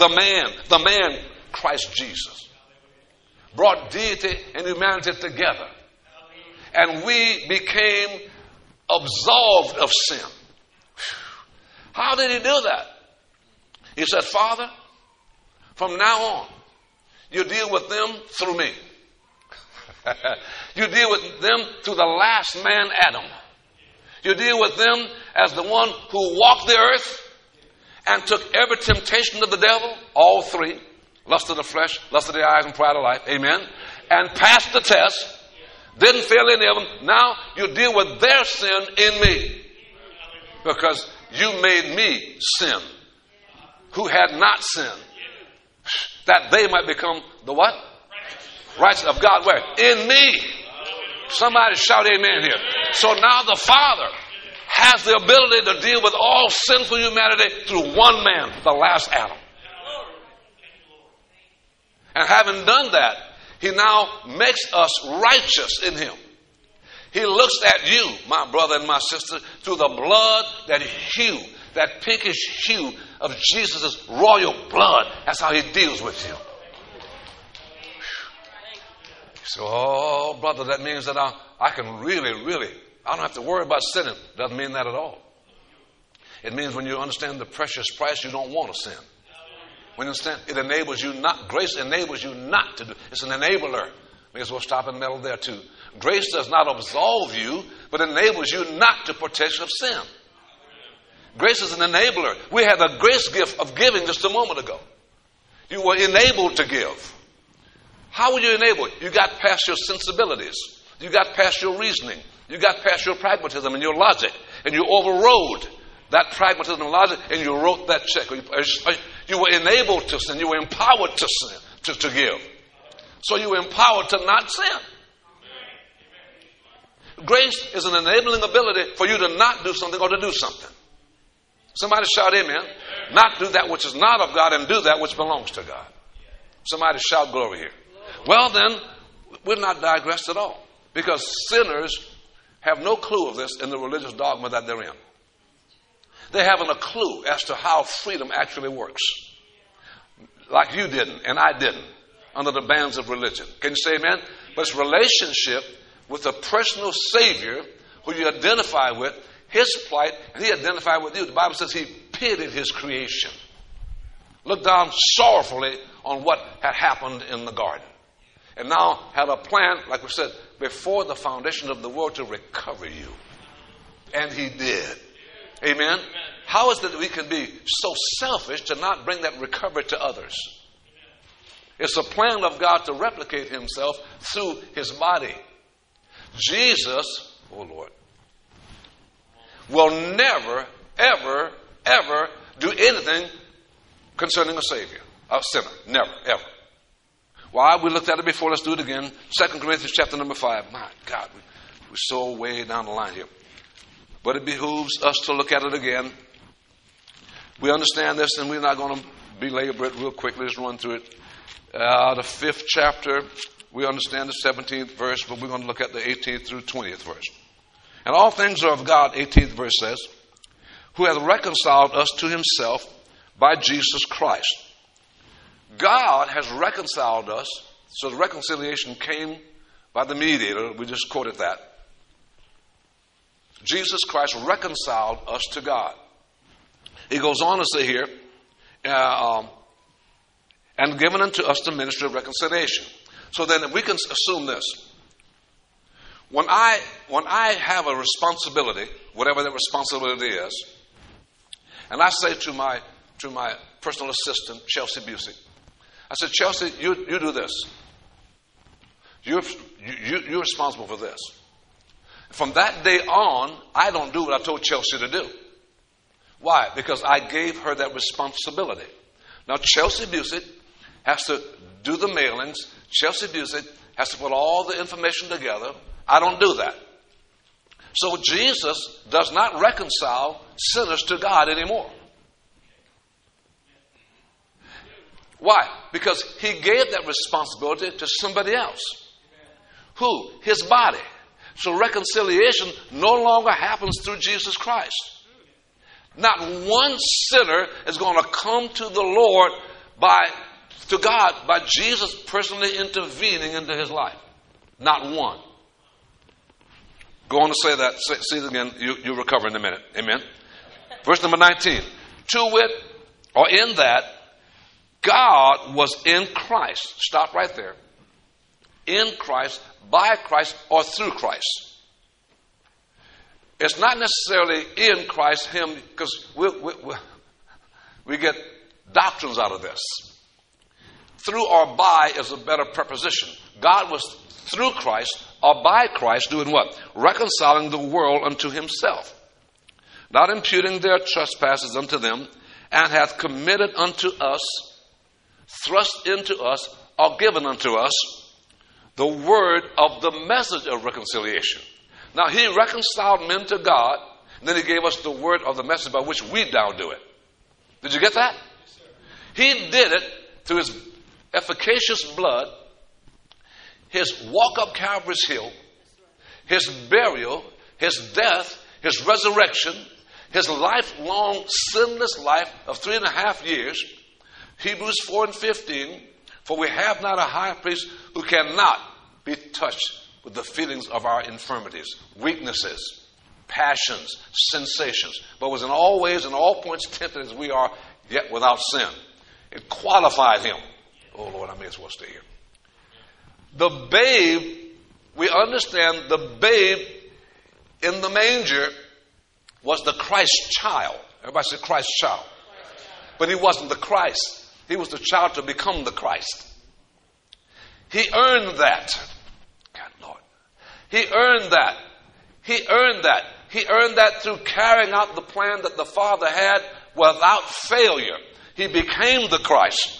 Christ Jesus, brought deity and humanity together. And we became absolved of sin. How did he do that? He said, Father, from now on, you deal with them through me. You deal with them through the last man, Adam. You deal with them as the one who walked the earth and took every temptation of the devil, all three, lust of the flesh, lust of the eyes, and pride of life, amen, and passed the test, didn't fail any of them. Now you deal with their sin in me because you made me sin, who had not sinned, that they might become the what? Righteous of God. Where? In me. Somebody shout amen here. So now the Father has the ability to deal with all sinful humanity through one man, the last Adam. And having done that, he now makes us righteous in him. He looks at you, my brother and my sister, through the blood, that hue, that pinkish hue of Jesus' royal blood. That's how he deals with you. So, oh, brother, that means that I can really, I don't have to worry about sinning. Doesn't mean that at all. It means when you understand the precious price, you don't want to sin. When you understand, it enables you not, grace enables you not to do. It's an enabler. May as well stop and meddle there too. Grace does not absolve you, but enables you not to partake of sin. Grace is an enabler. We had the grace gift of giving just a moment ago. You were enabled to give. How were you enabled? You got past your sensibilities. You got past your reasoning. You got past your pragmatism and your logic. And you overrode that pragmatism and logic and you wrote that check. You were enabled to sin. You were empowered to sin, to give. So you were empowered to not sin. Grace is an enabling ability for you to not do something or to do something. Somebody shout amen. Not do that which is not of God and do that which belongs to God. Somebody shout glory here. Well then, we're not digressed at all. Because sinners have no clue of this in the religious dogma that they're in. They haven't a clue as to how freedom actually works. Like you didn't and I didn't under the bands of religion. Can you say amen? But it's relationship with a personal Savior who you identify with, his plight, and he identified with you. The Bible says he pitied his creation. Looked down sorrowfully on what had happened in the garden. And now had a plan, like we said, before the foundation of the world to recover you. And he did. Amen? How is it that we can be so selfish to not bring that recovery to others? It's a plan of God to replicate himself through his body. Jesus, oh Lord, will never, ever, ever do anything concerning a Savior, a sinner. Never, ever. Why? We looked at it before. Let's do it again. 2 Corinthians chapter number 5. My God, we're so way down the line here. But it behooves us to look at it again. We understand this, and we're not going to belabor it real quickly. Just run through it. The 5th chapter, we understand the 17th verse, but we're going to look at the 18th through 20th verse. And all things are of God, 18th verse says, who hath reconciled us to himself by Jesus Christ. God has reconciled us, so the reconciliation came by the mediator. We just quoted that. Jesus Christ reconciled us to God. He goes on to say here, and given unto us the ministry of reconciliation. So then we can assume this. When I have a responsibility, whatever that responsibility is, and I say to my personal assistant, Chelsea Busey, I said, Chelsea, you do this. You're responsible for this. From that day on, I don't do what I told Chelsea to do. Why? Because I gave her that responsibility. Now, Chelsea Busey has to do the mailings. Chelsea Busey has to put all the information together. I don't do that. So Jesus does not reconcile sinners to God anymore. Why? Because he gave that responsibility to somebody else. Who? His body. So reconciliation no longer happens through Jesus Christ. Not one sinner is going to come to the Lord to God by Jesus personally intervening into his life. Not one. Go on to say that. See it again. You'll recover in a minute. Amen. Verse number 19. To wit, or in that, God was in Christ. Stop right there. In Christ, by Christ, or through Christ. It's not necessarily in Christ, him, because we get doctrines out of this. Through or by is a better preposition. God was through Christ or by Christ doing what? Reconciling the world unto himself, not imputing their trespasses unto them, and hath committed unto us, thrust into us, or given unto us the word of the message of reconciliation. Now, he reconciled men to God, and then he gave us the word of the message by which we now do it. Did you get that? Yes, he did it through his efficacious blood, his walk up Calvary's hill, his burial, his death, his resurrection, his lifelong sinless life of 3.5 years. Hebrews 4:15, for we have not a high priest who cannot be touched with the feelings of our infirmities, weaknesses, passions, sensations, but was in all ways and all points tempted as we are, yet without sin. It qualified him. Oh, Lord, I may as well stay here. The babe, we understand the babe in the manger was the Christ child. Everybody say Christ child. But he wasn't the Christ. He was the child to become the Christ. He earned that. God, Lord. He earned that. He earned that. He earned that through carrying out the plan that the Father had without failure. He became the Christ.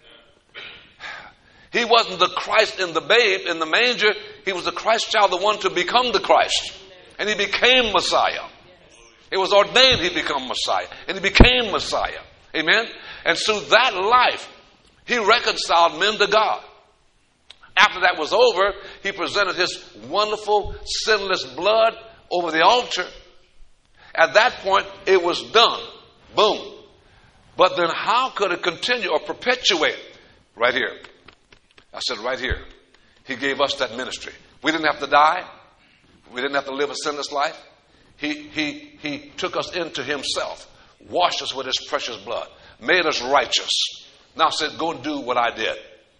He wasn't the Christ in the babe, in the manger. He was the Christ child, the one to become the Christ. And he became Messiah. It was ordained he become Messiah. And he became Messiah. Amen? And through that life, he reconciled men to God. After that was over, he presented his wonderful, sinless blood over the altar. At that point, it was done. Boom. But then how could it continue or perpetuate? Right here. I said right here. He gave us that ministry. We didn't have to die. We didn't have to live a sinless life. He took us into himself, washed us with his precious blood, made us righteous. Now said, go and do what I did.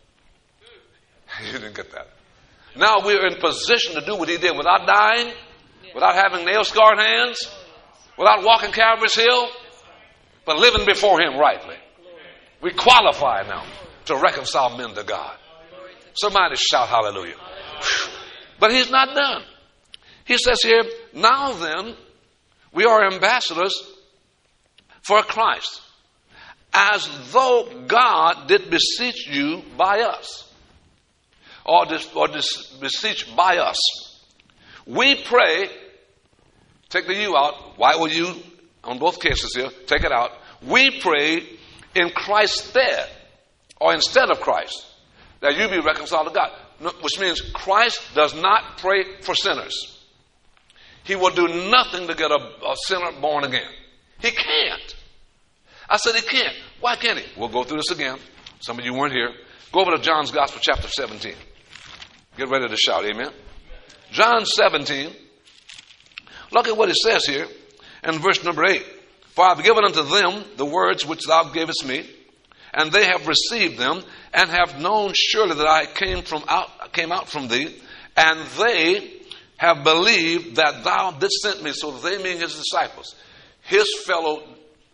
You didn't get that. Now we're in position to do what he did without dying, without having nail-scarred hands, without walking Calvary's hill, but living before him rightly. We qualify now to reconcile men to God. Somebody shout hallelujah. But he's not done. He says here, now then, we are ambassadors for Christ, as though God did beseech you by us, or beseech by us. We pray, take the you out, why will you, on both cases here, take it out. We pray in Christ's stead, or instead of Christ, that you be reconciled to God. Which means Christ does not pray for sinners. He will do nothing to get a sinner born again. He can't. I said he can't. Why can't he? We'll go through this again. Some of you weren't here. Go over to John's Gospel, chapter 17. Get ready to shout, amen. John 17. Look at what it says here in verse number 8. For I have given unto them the words which thou gavest me, and they have received them, and have known surely that I came out from thee, and they have believed that thou didst send me. So they mean his disciples, his fellow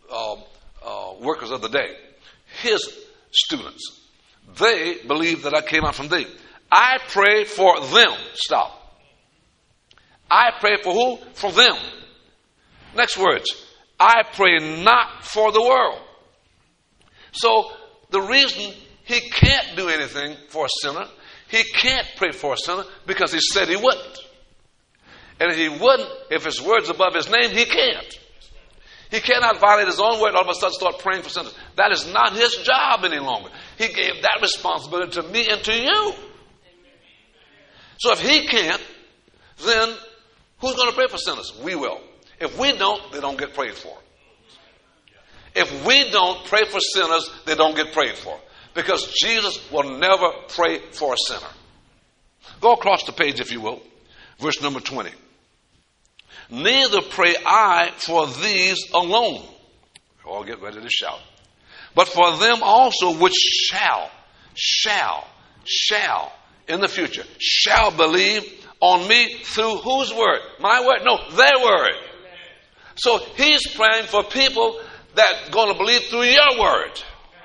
workers of the day, his students. They believe that I came out from thee. I pray for them. Stop. I pray for who? For them. Next words. I pray not for the world. So the reason he can't do anything for a sinner, he can't pray for a sinner, because he said he wouldn't. And if he wouldn't, if his word's above his name, he can't. He cannot violate his own word and all of a sudden start praying for sinners. That is not his job any longer. He gave that responsibility to me and to you. So if he can't, then who's going to pray for sinners? We will. If we don't, they don't get prayed for. If we don't pray for sinners, they don't get prayed for. Because Jesus will never pray for a sinner. Go across the page, if you will. Verse number 20. Neither pray I for these alone. All get ready to shout. But for them also which shall, in the future, shall believe on me through whose word? My word? No, their word. So he's praying for people that are going to believe through your word.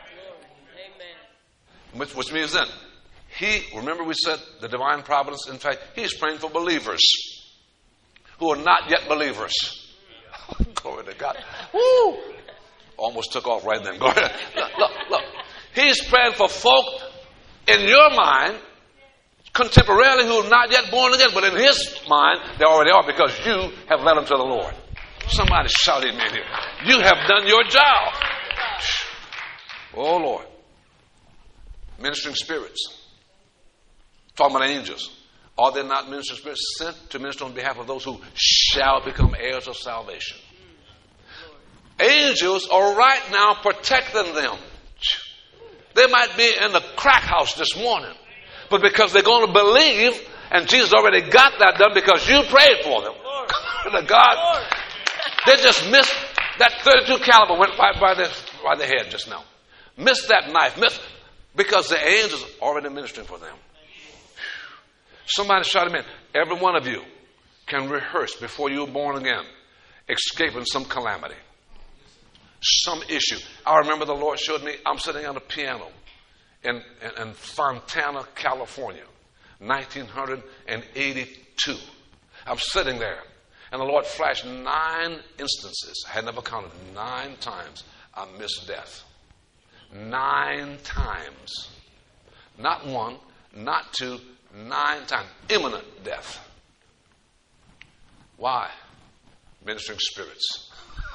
Amen. Which means then, remember we said the divine providence, in fact, he's praying for believers who are not yet believers. Glory to God. Woo! Almost took off right then. Go ahead. Look. He's praying for folk in your mind, contemporarily, who are not yet born again, but in his mind, they already are because you have led them to the Lord. Somebody shout amen here. You have done your job. Oh, Lord. Ministering spirits. Talking about angels. Are there not ministering spirits sent to minister on behalf of those who shall become heirs of salvation? Angels are right now protecting them. They might be in the crack house this morning, but because they're going to believe, and Jesus already got that done because you prayed for them. To God, they just missed that 32 caliber went right by their head just now. Missed that knife, because the angels are already ministering for them. Somebody shout amen. Every one of you can rehearse before you were born again, escaping some calamity, some issue. I remember the Lord showed me, I'm sitting on a piano in Fontana, California, 1982. I'm sitting there, and the Lord flashed 9 instances. I had never counted. 9 times I missed death. 9 times. Not 1, not 2, 9 times. Imminent death. Why? Ministering spirits.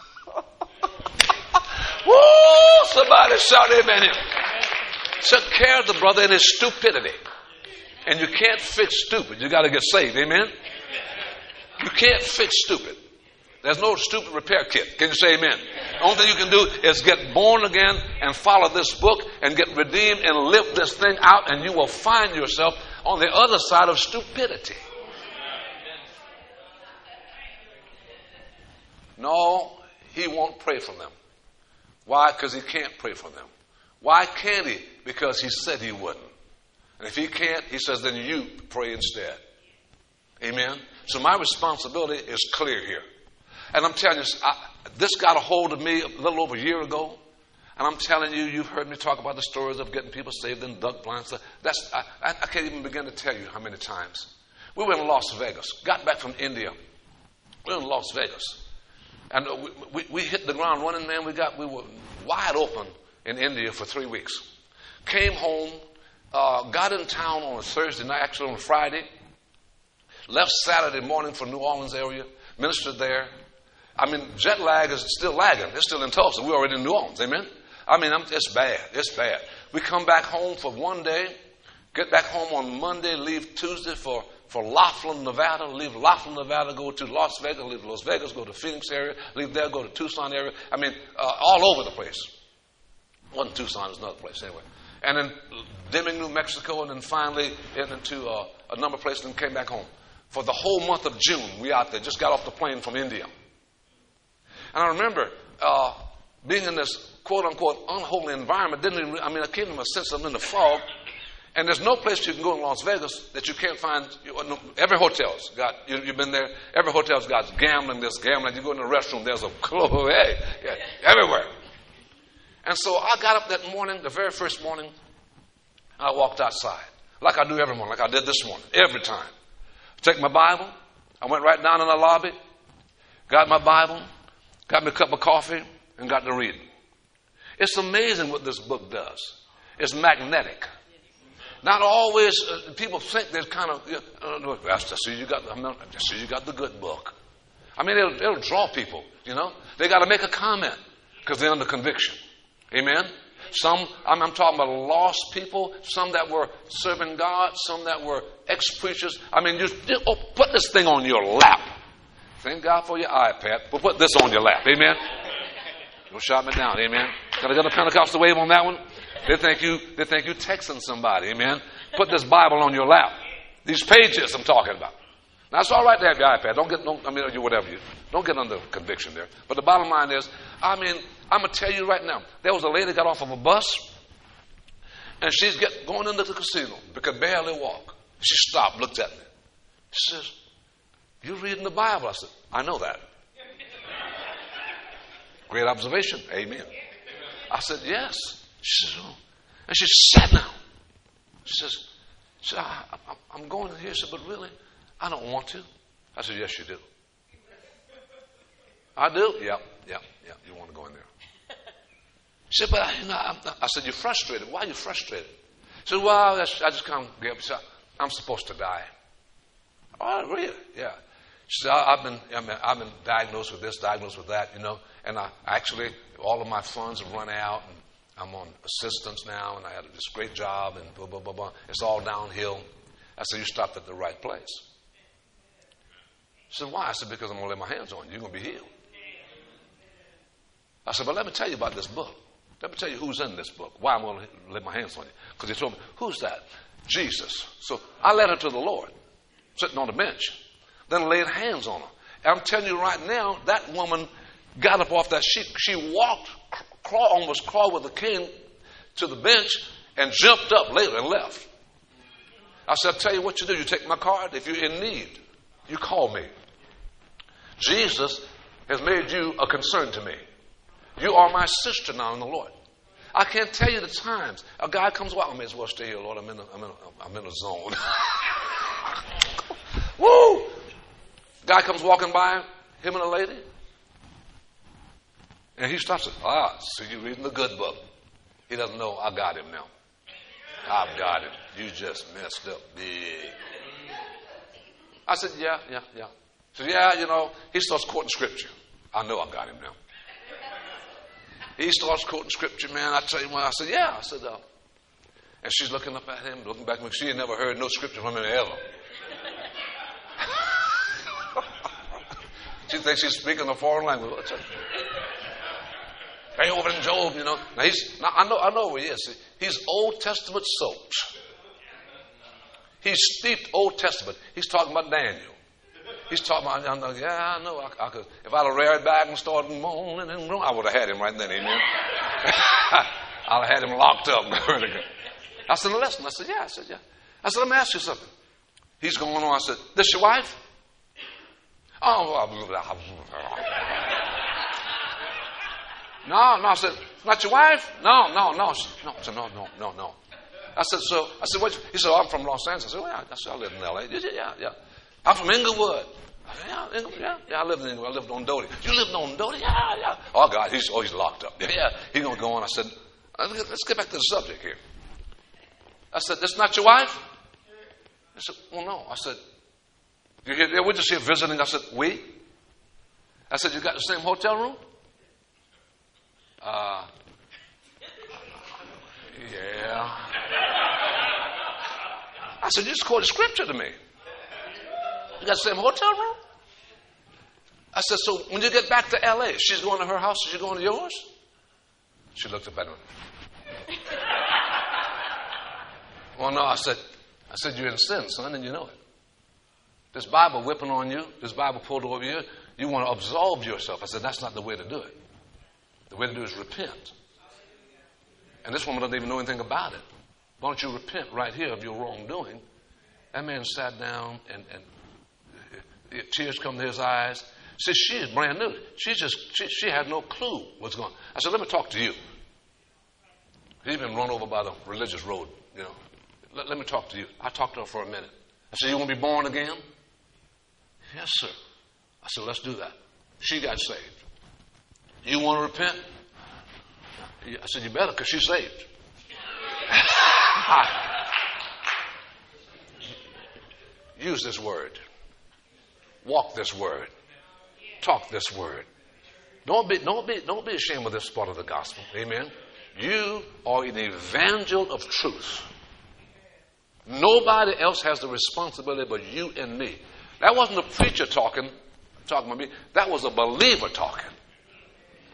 Woo! Somebody shout amen here. Took care of the brother in his stupidity. And you can't fix stupid. You got to get saved. Amen? You can't fix stupid. There's no stupid repair kit. Can you say amen? The only thing you can do is get born again and follow this book and get redeemed and live this thing out, and you will find yourself on the other side of stupidity. No, he won't pray for them. Why? Because he can't pray for them. Why can't he? Because he said he wouldn't. And if he can't, he says, then you pray instead. Amen? So my responsibility is clear here. And I'm telling you, this got a hold of me a little over a year ago. And I'm telling you, you've heard me talk about the stories of getting people saved in duck blinds. I can't even begin to tell you how many times. We were in Las Vegas. Got back from India. We were in Las Vegas. And we hit the ground running, man. We were wide open in India for 3 weeks. Came home, got in town on a Thursday night, actually on a Friday. Left Saturday morning for New Orleans area. Ministered there. I mean, jet lag is still lagging. It's still in Tulsa. We're already in New Orleans. Amen? I mean, it's bad. It's bad. We come back home for one day. Get back home on Monday. Leave Tuesday for Laughlin, Nevada. Leave Laughlin, Nevada. Go to Las Vegas. Leave Las Vegas. Go to Phoenix area. Leave there. Go to Tucson area. I mean, all over the place. Wasn't Tucson. It was another place anyway. And then Deming, New Mexico. And then finally into a number of places and came back home. For the whole month of June, we out there. Just got off the plane from India. And I remember being in this quote-unquote unholy environment. I came to a sense of I'm in the fog. And there's no place you can go in Las Vegas that you can't find. Every hotel's got, you've been there, every hotel's got gambling, there's gambling. You go in the restroom, there's a club, everywhere. And so I got up that morning, the very first morning, I walked outside. Like I do every morning, like I did this morning, every time. Take my Bible. I went right down in the lobby, got my Bible, got me a cup of coffee, and got to reading. It's amazing what this book does. It's magnetic. Not always, people think they're kind of, just so you got the good book. I mean, it'll draw people, you know. They got to make a comment because they're under conviction. Amen? Some, I'm talking about lost people, some that were serving God, some that were ex-preachers. I mean, put this thing on your lap. Thank God for your iPad, but put this on your lap. Amen? Don't shot me down, amen. Can I get a Pentecostal wave on that one? They think you texting somebody, amen. Put this Bible on your lap. These pages I'm talking about. Now it's all right to have your iPad. Don't get under conviction there. But the bottom line is, I'm gonna tell you right now. There was a lady got off of a bus, and she's going into the casino. But could barely walk. She stopped, looked at me. She says, "You reading the Bible?" I said, "I know that." Great observation. Amen. I said, "Yes." She says, "Oh." And she sat down. She says, I'm going in here. She said, "But really, I don't want to." I said, "Yes, you do." "I do?" Yeah. You want to go in there. She said, "But I said, "You're frustrated. Why are you frustrated?" She said, "Well, I just kind of gave up. I'm supposed to die." "Oh, really?" "Yeah." She said, I've been diagnosed with this, diagnosed with that, and I actually, all of my funds have run out, and I'm on assistance now, and I had this great job, and blah, blah, blah, blah. It's all downhill. I said, "You stopped at the right place." She said, "Why?" I said, "Because I'm going to lay my hands on you. You're going to be healed." I said, "But let me tell you about this book. Let me tell you who's in this book, why I'm going to lay my hands on you." Because he told me, "Who's that?" "Jesus." So I led her to the Lord, sitting on the bench. Then laid hands on her. And I'm telling you right now, that woman got up off that sheet. She walked, almost crawled with a cane to the bench and jumped up later and left. I said, "I'll tell you what you do. You take my card. If you're in need, you call me. Jesus has made you a concern to me. You are my sister now in the Lord." I can't tell you the times. A guy comes, "Well, I may as well stay here, Lord. I'm in a zone." Woo! Guy comes walking by, him and a lady, and he stops and "So you're reading the good book." He doesn't know I got him now. I've got him. You just messed up big. I said, yeah. He said, "Yeah, he starts quoting scripture." I know I got him now. He starts quoting scripture, man. I tell you what, I said, "Yeah." I said, and she's looking up at him, looking back at me. She had never heard no scripture from him ever. She thinks she's speaking a foreign language. Hey, over in Job, Now I know where he is. He's Old Testament soaked. He's steeped Old Testament. He's talking about Daniel. He's talking about, I know. I could, if I'd have reared back and started moaning and groaning, I would have had him right then, amen. I'd have had him locked up. I said, "Listen." I said, "Yeah." I said, "Yeah." I said, "Let me ask you something." He's going on. I said, "This your wife?" "Oh, no." I said, "Not your wife?" No. I said, No. I said, "What?" He said, "I'm from Los Angeles." I said, "Well, yeah." I lived in L.A. Yeah. "I'm from Inglewood." I said, "Yeah, I lived in Inglewood. I lived on Doty." "You lived on Doty?" Yeah. "Oh, God, he's locked up." Yeah, he's going to go on. I said, "Let's get back to the subject here." I said, "This not your wife?" He said, "Well, no." I said, "We're just here visiting." I said, "We?" I said, "You got the same hotel room?" Yeah. I said, "You just quoted scripture to me. You got the same hotel room?" I said, "So when you get back to L.A., she's going to her house, is you going to yours?" She looked up at me. "Well, no." I said, "You're in sin, son, and you know it. This Bible whipping on you, this Bible pulled over you, you want to absolve yourself." I said, "That's not the way to do it. The way to do it is repent." And this woman doesn't even know anything about it. "Why don't you repent right here of your wrongdoing?" That man sat down and tears come to his eyes. See, she is brand new. She had no clue what's going on. I said, "Let me talk to you." He's been run over by the religious road, Let me talk to you. I talked to her for a minute. I said, "You want to be born again?" "Yes, sir." I said, "Let's do that." She got saved. "You want to repent?" I said, "You better, because she's saved." Use this word. Walk this word. Talk this word. Don't be ashamed of this part of the gospel. Amen. You are an evangel of truth. Nobody else has the responsibility but you and me. That wasn't a preacher talking about me. That was a believer talking.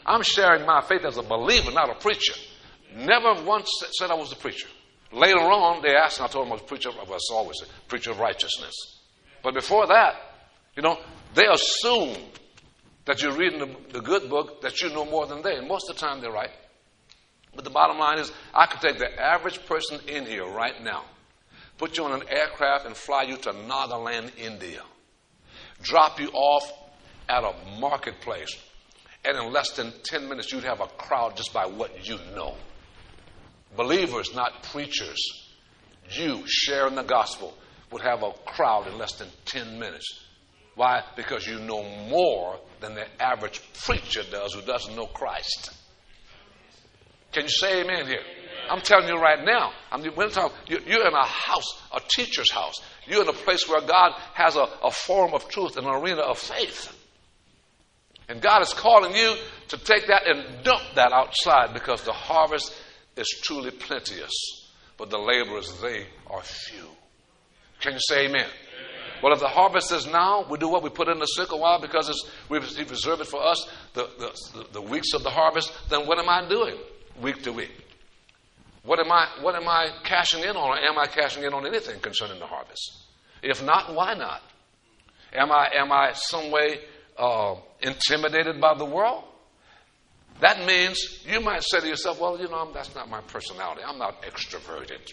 I'm sharing my faith as a believer, not a preacher. Never once said I was a preacher. Later on, they asked, and I told them I was a preacher. I was always a preacher of righteousness. But before that, they assume that you're reading the good book, that you know more than they. And most of the time, they're right. But the bottom line is, I could take the average person in here right now, put you on an aircraft and fly you to Nagaland, India, drop you off at a marketplace, and in less than 10 minutes, you'd have a crowd just by what you know. Believers, not preachers, you sharing the gospel would have a crowd in less than 10 minutes. Why? Because you know more than the average preacher does who doesn't know Christ. Can you say amen here? I'm telling you right now, you're in a house, a teacher's house. You're in a place where God has a forum of truth, an arena of faith. And God is calling you to take that and dump that outside, because the harvest is truly plenteous, but the laborers, they are few. Can you say amen? Well, if the harvest is now, we do what? We put it in the sickle. Why? Because we reserve it for us, the weeks of the harvest. Then what am I doing week to week? What am I cashing in on? Or am I cashing in on anything concerning the harvest? If not, why not? Am I some way intimidated by the world? That means you might say to yourself, well, that's not my personality. I'm not extroverted.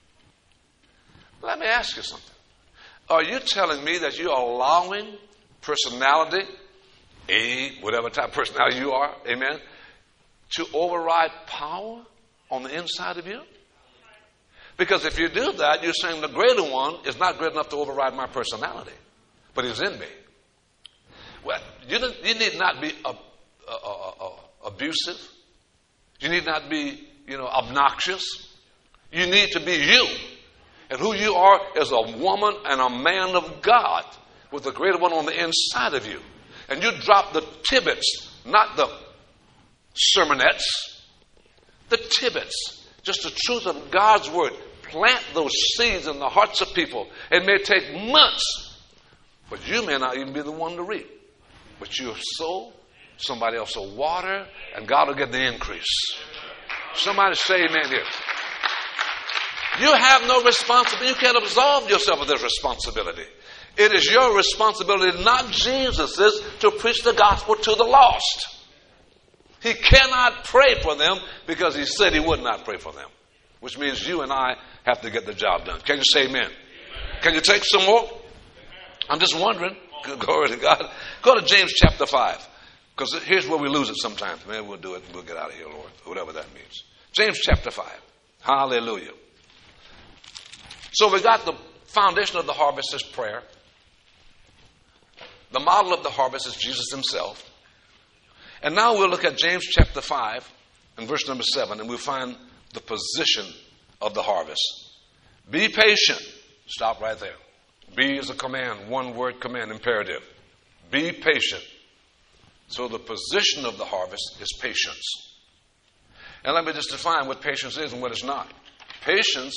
Let me ask you something. Are you telling me that you're allowing personality, whatever type of personality you are, amen, to override power on the inside of you? Because if you do that, you're saying the greater one is not great enough to override my personality, but he's in me. Well, you need not be abusive. You need not be, obnoxious. You need to be you. And who you are is a woman and a man of God with the greater one on the inside of you. And you drop the tibbets, not the sermonettes, the tibbets, just the truth of God's word. Plant those seeds in the hearts of people. It may take months, but you may not even be the one to reap. But you'll sow, somebody else will water, and God will get the increase. Somebody say amen here. You have no responsibility. You can't absolve yourself of this responsibility. It is your responsibility, not Jesus's, to preach the gospel to the lost. He cannot pray for them because he said he would not pray for them, which means you and I have to get the job done. Can you say amen? Can you take some more? I'm just wondering. Glory to God. Go to James chapter 5, because here's where we lose it sometimes. Man, we'll do it and we'll get out of here, Lord, whatever that means. James chapter 5. Hallelujah. So we got the foundation of the harvest is prayer. The model of the harvest is Jesus himself. And now we'll look at James chapter 5 and verse number 7, and we'll find the position of the harvest. Be patient. Stop right there. Be is a command, one word command, imperative. Be patient. So the position of the harvest is patience. And let me just define what patience is and what it's not. Patience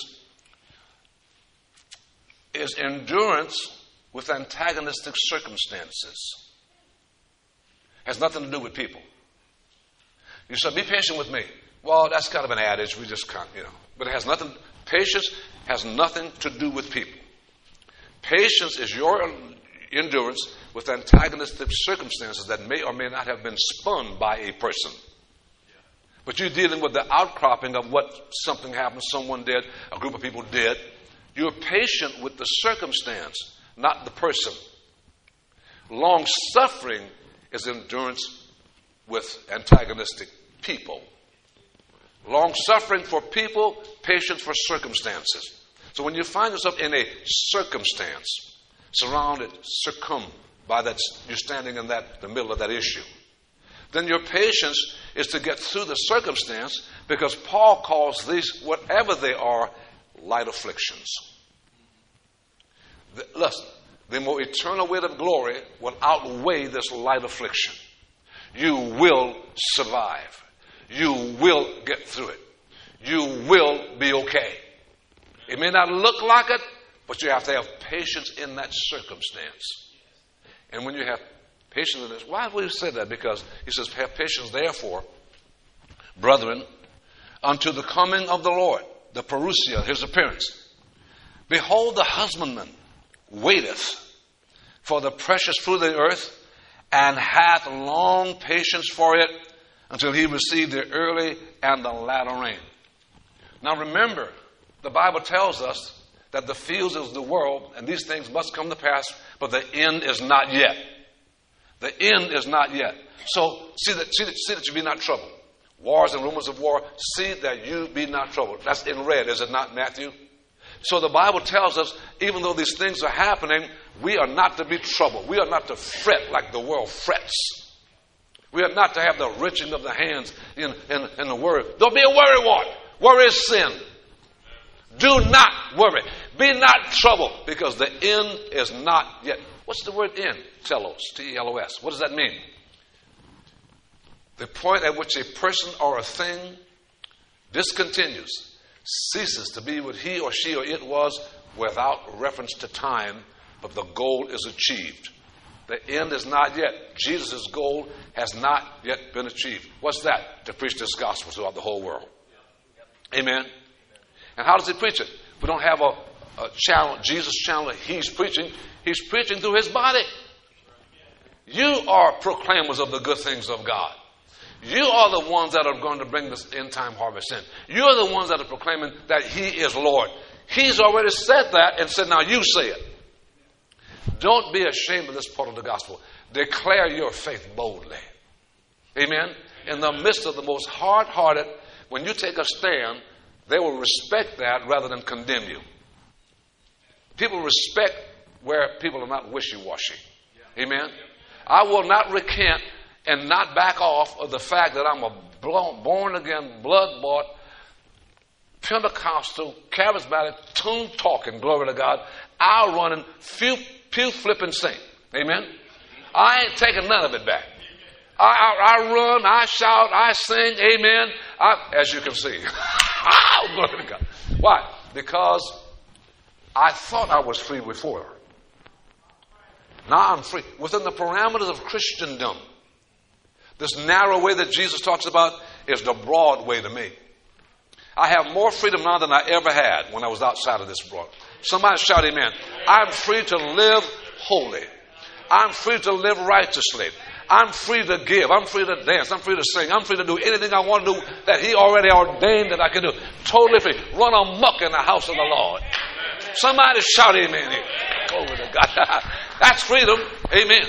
is endurance with antagonistic circumstances. Has nothing to do with people. You said, be patient with me. Well, that's kind of an adage. We just can't, But it has nothing, patience has nothing to do with people. Patience is your endurance with antagonistic circumstances that may or may not have been spun by a person. But you're dealing with the outcropping of what something happened, someone did, a group of people did. You're patient with the circumstance, not the person. Long-suffering is endurance with antagonistic people. Long-suffering for people, patience for circumstances. So when you find yourself in a circumstance, surrounded, by that, you're standing in the middle of that issue, then your patience is to get through the circumstance, because Paul calls these, whatever they are, light afflictions. Listen, the more eternal weight of glory will outweigh this light affliction. You will survive. You will get through it. You will be okay. It may not look like it, but you have to have patience in that circumstance. And when you have Patience in this. Why would he say that? Because he says, have patience, therefore, brethren, unto the coming of the Lord, the parousia, his appearance. Behold, the husbandman waiteth for the precious fruit of the earth, and hath long patience for it, until he receive the early and the latter rain. Now remember, the Bible tells us that the fields is the world, and these things must come to pass, but the end is not yet. The end is not yet. So see that you be not troubled. Wars and rumors of war, see that you be not troubled. That's in red, is it not, Matthew? So the Bible tells us, even though these things are happening, we are not to be troubled. We are not to fret like the world frets. We are not to have the wrenching of the hands in the worry. Don't be a worrywart. Worry is sin. Do not worry. Be not troubled, because the end is not yet. What's the word end? Telos, T-E-L-O-S. What does that mean? The point at which a person or a thing discontinues, ceases to be what he or she or it was without reference to time, but the goal is achieved. The end is not yet. Jesus' goal has not yet been achieved. What's that? To preach this gospel throughout the whole world. Amen? And how does he preach it? We don't have a channel, Jesus channel. He's preaching through his body. You are proclaimers of the good things of God. You are the ones that are going to bring this end time harvest in. You are the ones that are proclaiming that he is Lord. He's already said that and said, now you say it. Don't be ashamed of this part of the gospel. Declare your faith boldly. Amen? In the midst of the most hard-hearted, when you take a stand, they will respect that rather than condemn you. People respect where people are not wishy-washy. Amen? I will not recant and not back off of the fact that I'm a born-again, blood-bought, Pentecostal, charismatic, tongue-talking, glory to God, eye-running, pew-flipping saint. Amen? I ain't taking none of it back. I run, I shout, I sing, amen, as you can see. Glory to God. Why? Because I thought I was free before. Now I'm free. Within the parameters of Christendom, this narrow way that Jesus talks about is the broad way to me. I have more freedom now than I ever had when I was outside of this broad. Somebody shout amen. I'm free to live holy. I'm free to live righteously. I'm free to give. I'm free to dance. I'm free to sing. I'm free to do anything I want to do that he already ordained that I can do. Totally free. Run amok in the house of the Lord. Somebody shout amen here. Glory to God. That's freedom. Amen.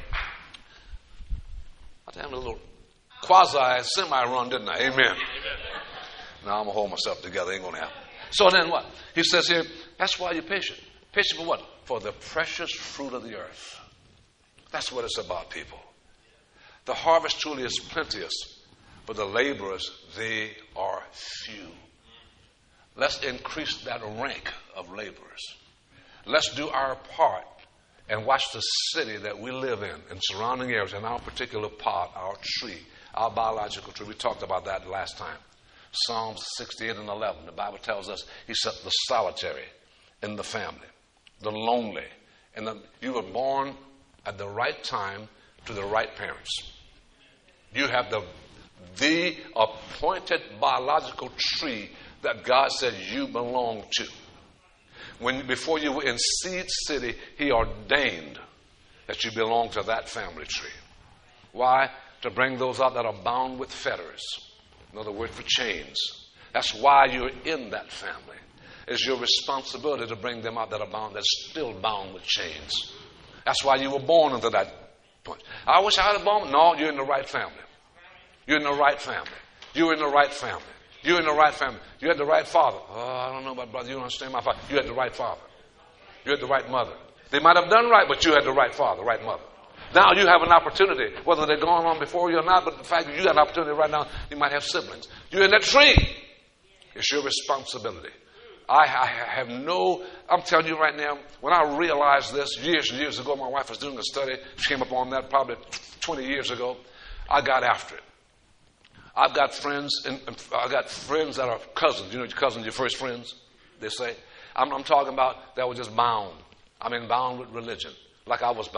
I had a little quasi-semi-run, didn't I? Amen. Now I'm going to hold myself together. Ain't going to happen. So then what? He says here, that's why you're patient. Patient for what? For the precious fruit of the earth. That's what it's about, people. The harvest truly is plenteous, but the laborers, they are few. Let's increase that rank of laborers. Let's do our part and watch the city that we live in surrounding areas, in our particular pot, our tree, our biological tree. We talked about that last time. Psalms 68 and 11. The Bible tells us he set the solitary in the family, the lonely. And you were born at the right time to the right parents. You have the appointed biological tree that God said you belong to. Before you were in Seed City, he ordained that you belong to that family tree. Why? To bring those out that are bound with fetters. Another word for chains. That's why you're in that family. It's your responsibility to bring them out that are bound, that's still bound with chains. That's why you were born into that point. I wish I had a born. No, you're in the right family. You're in the right family. You're in the right family. You're in the right family. You had the right father. Oh, I don't know about brother. You don't understand my father. You had the right father. You had the right mother. They might have done right, but you had the right father, right mother. Now you have an opportunity, whether they're going on before you or not, but the fact that you got an opportunity right now, you might have siblings. You're in that tree. It's your responsibility. I have I'm telling you right now, when I realized this years and years ago, my wife was doing a study. She came up on that probably 20 years ago. I got after it. I've got friends, and I got friends that are cousins. You know, your cousins, your first friends, they say. I'm talking about that were just bound. I mean, bound with religion, like I was bound.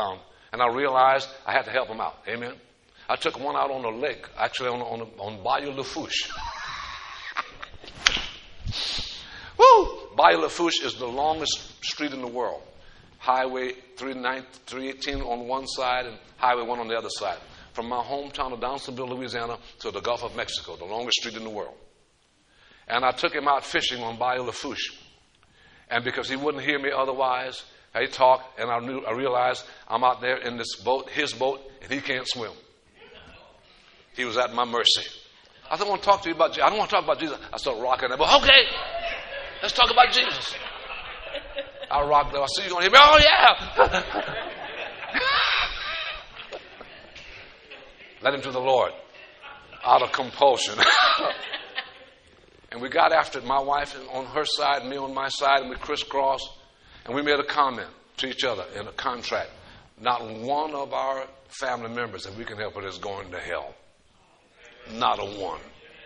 And I realized I had to help them out. Amen. I took one out on the lake, actually on Bayou Lafourche. Woo! Bayou Lafourche is the longest street in the world. Highway 318 on one side and Highway 1 on the other side. From my hometown of Downsonville, Louisiana, to the Gulf of Mexico, the longest street in the world. And I took him out fishing on Bayou Lafourche. And because he wouldn't hear me otherwise, he talked, and I realized I'm out there in this boat, his boat, and he can't swim. He was at my mercy. I don't want to talk to you about Jesus. I don't want to talk about Jesus. I started rocking that boat. Okay, let's talk about Jesus. I rocked there. I said, you going to hear me? Oh, yeah. Led him to the Lord out of compulsion. And we got after it, my wife on her side, me on my side, and we crisscrossed. And we made a comment to each other in a contract. Not one of our family members that we can help with is going to hell. Not a one.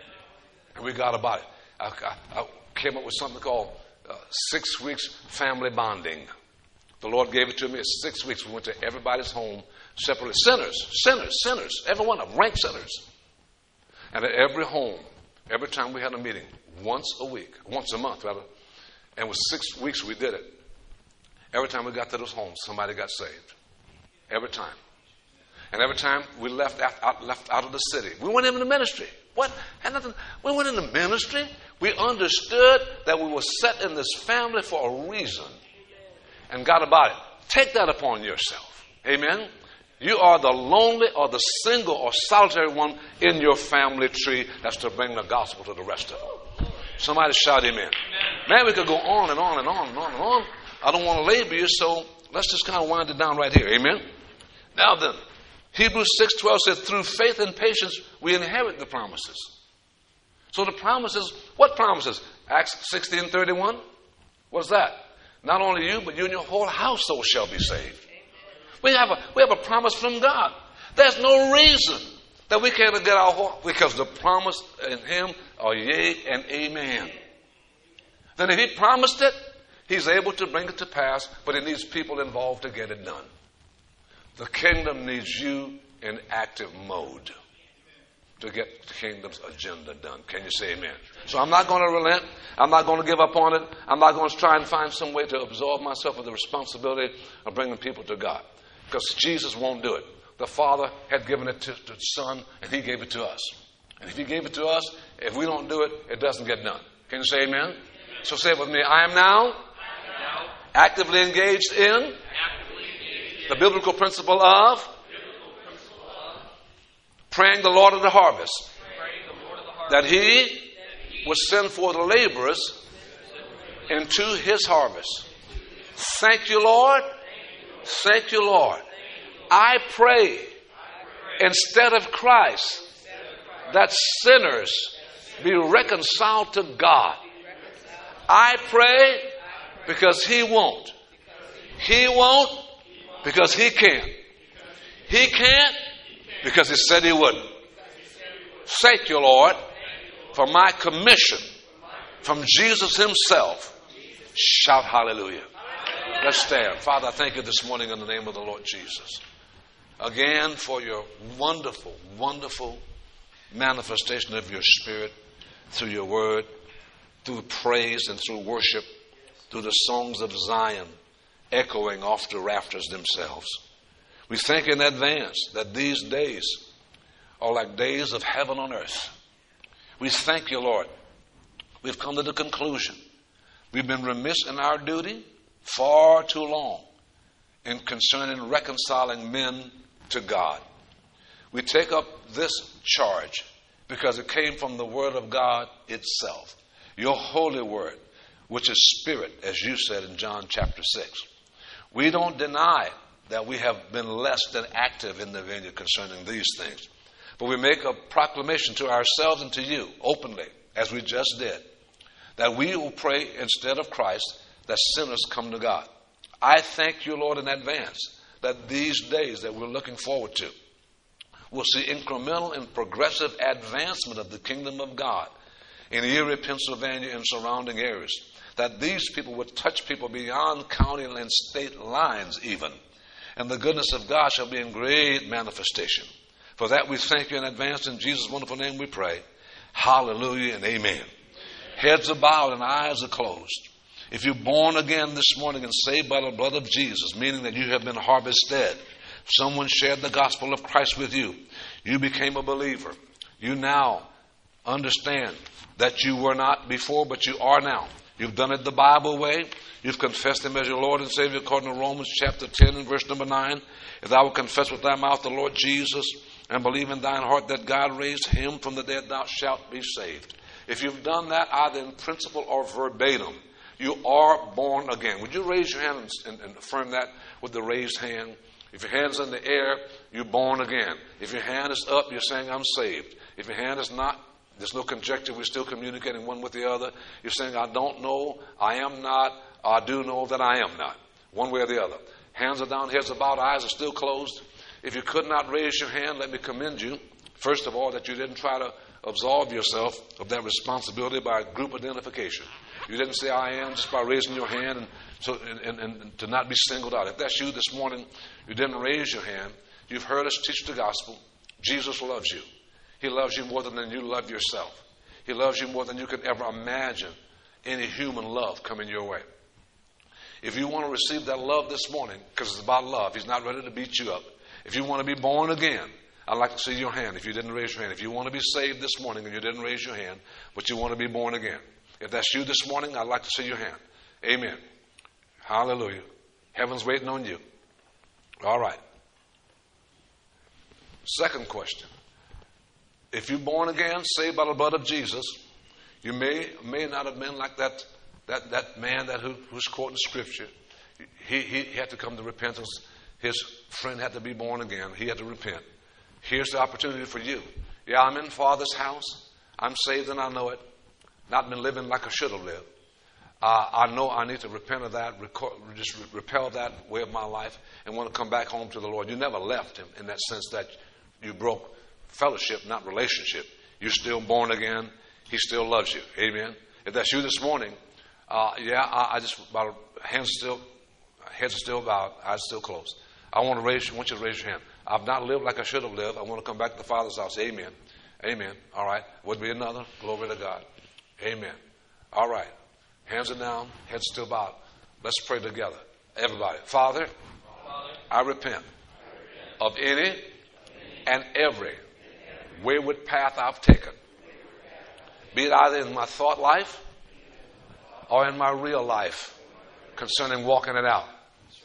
And we got about it. I came up with something called 6 weeks family bonding. The Lord gave it to me. It's 6 weeks. We went to everybody's home separately. Sinners. Every one of them, rank sinners. And at every home, every time we had a meeting, once a month rather, and it was 6 weeks we did it. Every time we got to those homes, somebody got saved. Every time. And every time we left out of the city, we went into the ministry. What? Had nothing. We went into ministry. We understood that we were set in this family for a reason. And got about it. Take that upon yourself. Amen. You are the lonely or the single or solitary one in your family tree that's to bring the gospel to the rest of them. Somebody shout amen. Man, we could go on and on and on and on and on. I don't want to labor you, so let's just kind of wind it down right here. Amen. Now then, Hebrews 6:12 says, through faith and patience, we inherit the promises. So the promises, what promises? Acts 16:31. What's that? Not only you, but you and your whole household shall be saved. We have a promise from God. There's no reason that we can't get our whole, because the promise in Him are yea and amen. Then if He promised it, He's able to bring it to pass, but He needs people involved to get it done. The kingdom needs you in active mode to get the kingdom's agenda done. Can you say amen? So I'm not going to relent. I'm not going to give up on it. I'm not going to try and find some way to absolve myself of the responsibility of bringing people to God. Because Jesus won't do it. The Father had given it to the Son, and He gave it to us. And if He gave it to us, if we don't do it, it doesn't get done. Can you say amen? So say it with me. I am now actively engaged in the biblical principle of praying the Lord of the harvest, that He would send forth laborers into His harvest. Thank you, Lord. Thank you, Lord. I pray instead of Christ that sinners be reconciled to God. I pray because He won't. He won't because He can't. He can't because He said He wouldn't. Thank you, Lord, for my commission from Jesus Himself. Shout hallelujah. Let's stand. Father, I thank You this morning in the name of the Lord Jesus. Again, for Your wonderful, wonderful manifestation of Your Spirit through Your word, through praise and through worship, through the songs of Zion echoing off the rafters themselves. We thank in advance that these days are like days of heaven on earth. We thank You, Lord. We've come to the conclusion. We've been remiss in our duty far too long in concerning reconciling men to God. We take up this charge because it came from the Word of God itself. Your holy Word, which is Spirit, as You said in John chapter 6. We don't deny that we have been less than active in the vineyard concerning these things. But we make a proclamation to ourselves and to You openly, as we just did, that we will pray instead of Christ that sinners come to God. I thank You, Lord, in advance that these days that we're looking forward to will see incremental and progressive advancement of the kingdom of God in Erie, Pennsylvania, and surrounding areas. That these people would touch people beyond county and state lines even, and the goodness of God shall be in great manifestation. For that we thank you in advance. In Jesus' wonderful name we pray. Hallelujah and amen. Heads are bowed and eyes are closed. If you're born again this morning and saved by the blood of Jesus, meaning that you have been harvested, someone shared the gospel of Christ with you, you became a believer. You now understand that you were not before, but you are now. You've done it the Bible way. You've confessed Him as your Lord and Savior according to Romans chapter 10 and verse number 9. If thou wilt confess with thy mouth the Lord Jesus and believe in thine heart that God raised Him from the dead, thou shalt be saved. If you've done that either in principle or verbatim, you are born again. Would you raise your hand and affirm that with the raised hand? If your hand's in the air, you're born again. If your hand is up, you're saying, I'm saved. If your hand is not, there's no conjecture. We're still communicating one with the other. You're saying, I don't know, I am not, I do know that I am not. One way or the other. Hands are down, heads are bowed, eyes are still closed. If you could not raise your hand, let me commend you, first of all, that you didn't try to absolve yourself of that responsibility by group identification. You didn't say I am just by raising your hand and to not be singled out. If that's you this morning, you didn't raise your hand. You've heard us teach the gospel. Jesus loves you. He loves you more than you love yourself. He loves you more than you could ever imagine any human love coming your way. If you want to receive that love this morning, because it's about love, He's not ready to beat you up. If you want to be born again, I'd like to see your hand if you didn't raise your hand. If you want to be saved this morning and you didn't raise your hand, but you want to be born again. If that's you this morning, I'd like to see your hand. Amen. Hallelujah. Heaven's waiting on you. All right. Second question. If you're born again, saved by the blood of Jesus, you may not have been like that man who's quoting Scripture. He had to come to repentance. His friend had to be born again. He had to repent. Here's the opportunity for you. Yeah, I'm in Father's house. I'm saved and I know it. Not been living like I should have lived. I know I need to repent of that, just repel that way of my life and want to come back home to the Lord. You never left Him in that sense that you broke fellowship, not relationship. You're still born again. He still loves you. Amen. If that's you this morning, I just, heads are still bowed, eyes still closed. I want you to raise your hand. I've not lived like I should have lived. I want to come back to the Father's house. Amen. Amen. All right. Would be another. Glory to God. Amen. All right. Hands are down, heads still bowed. Let's pray together. Everybody. Father, I repent of any and every wayward path I've taken, be it either in my thought life or in my real life concerning walking it out.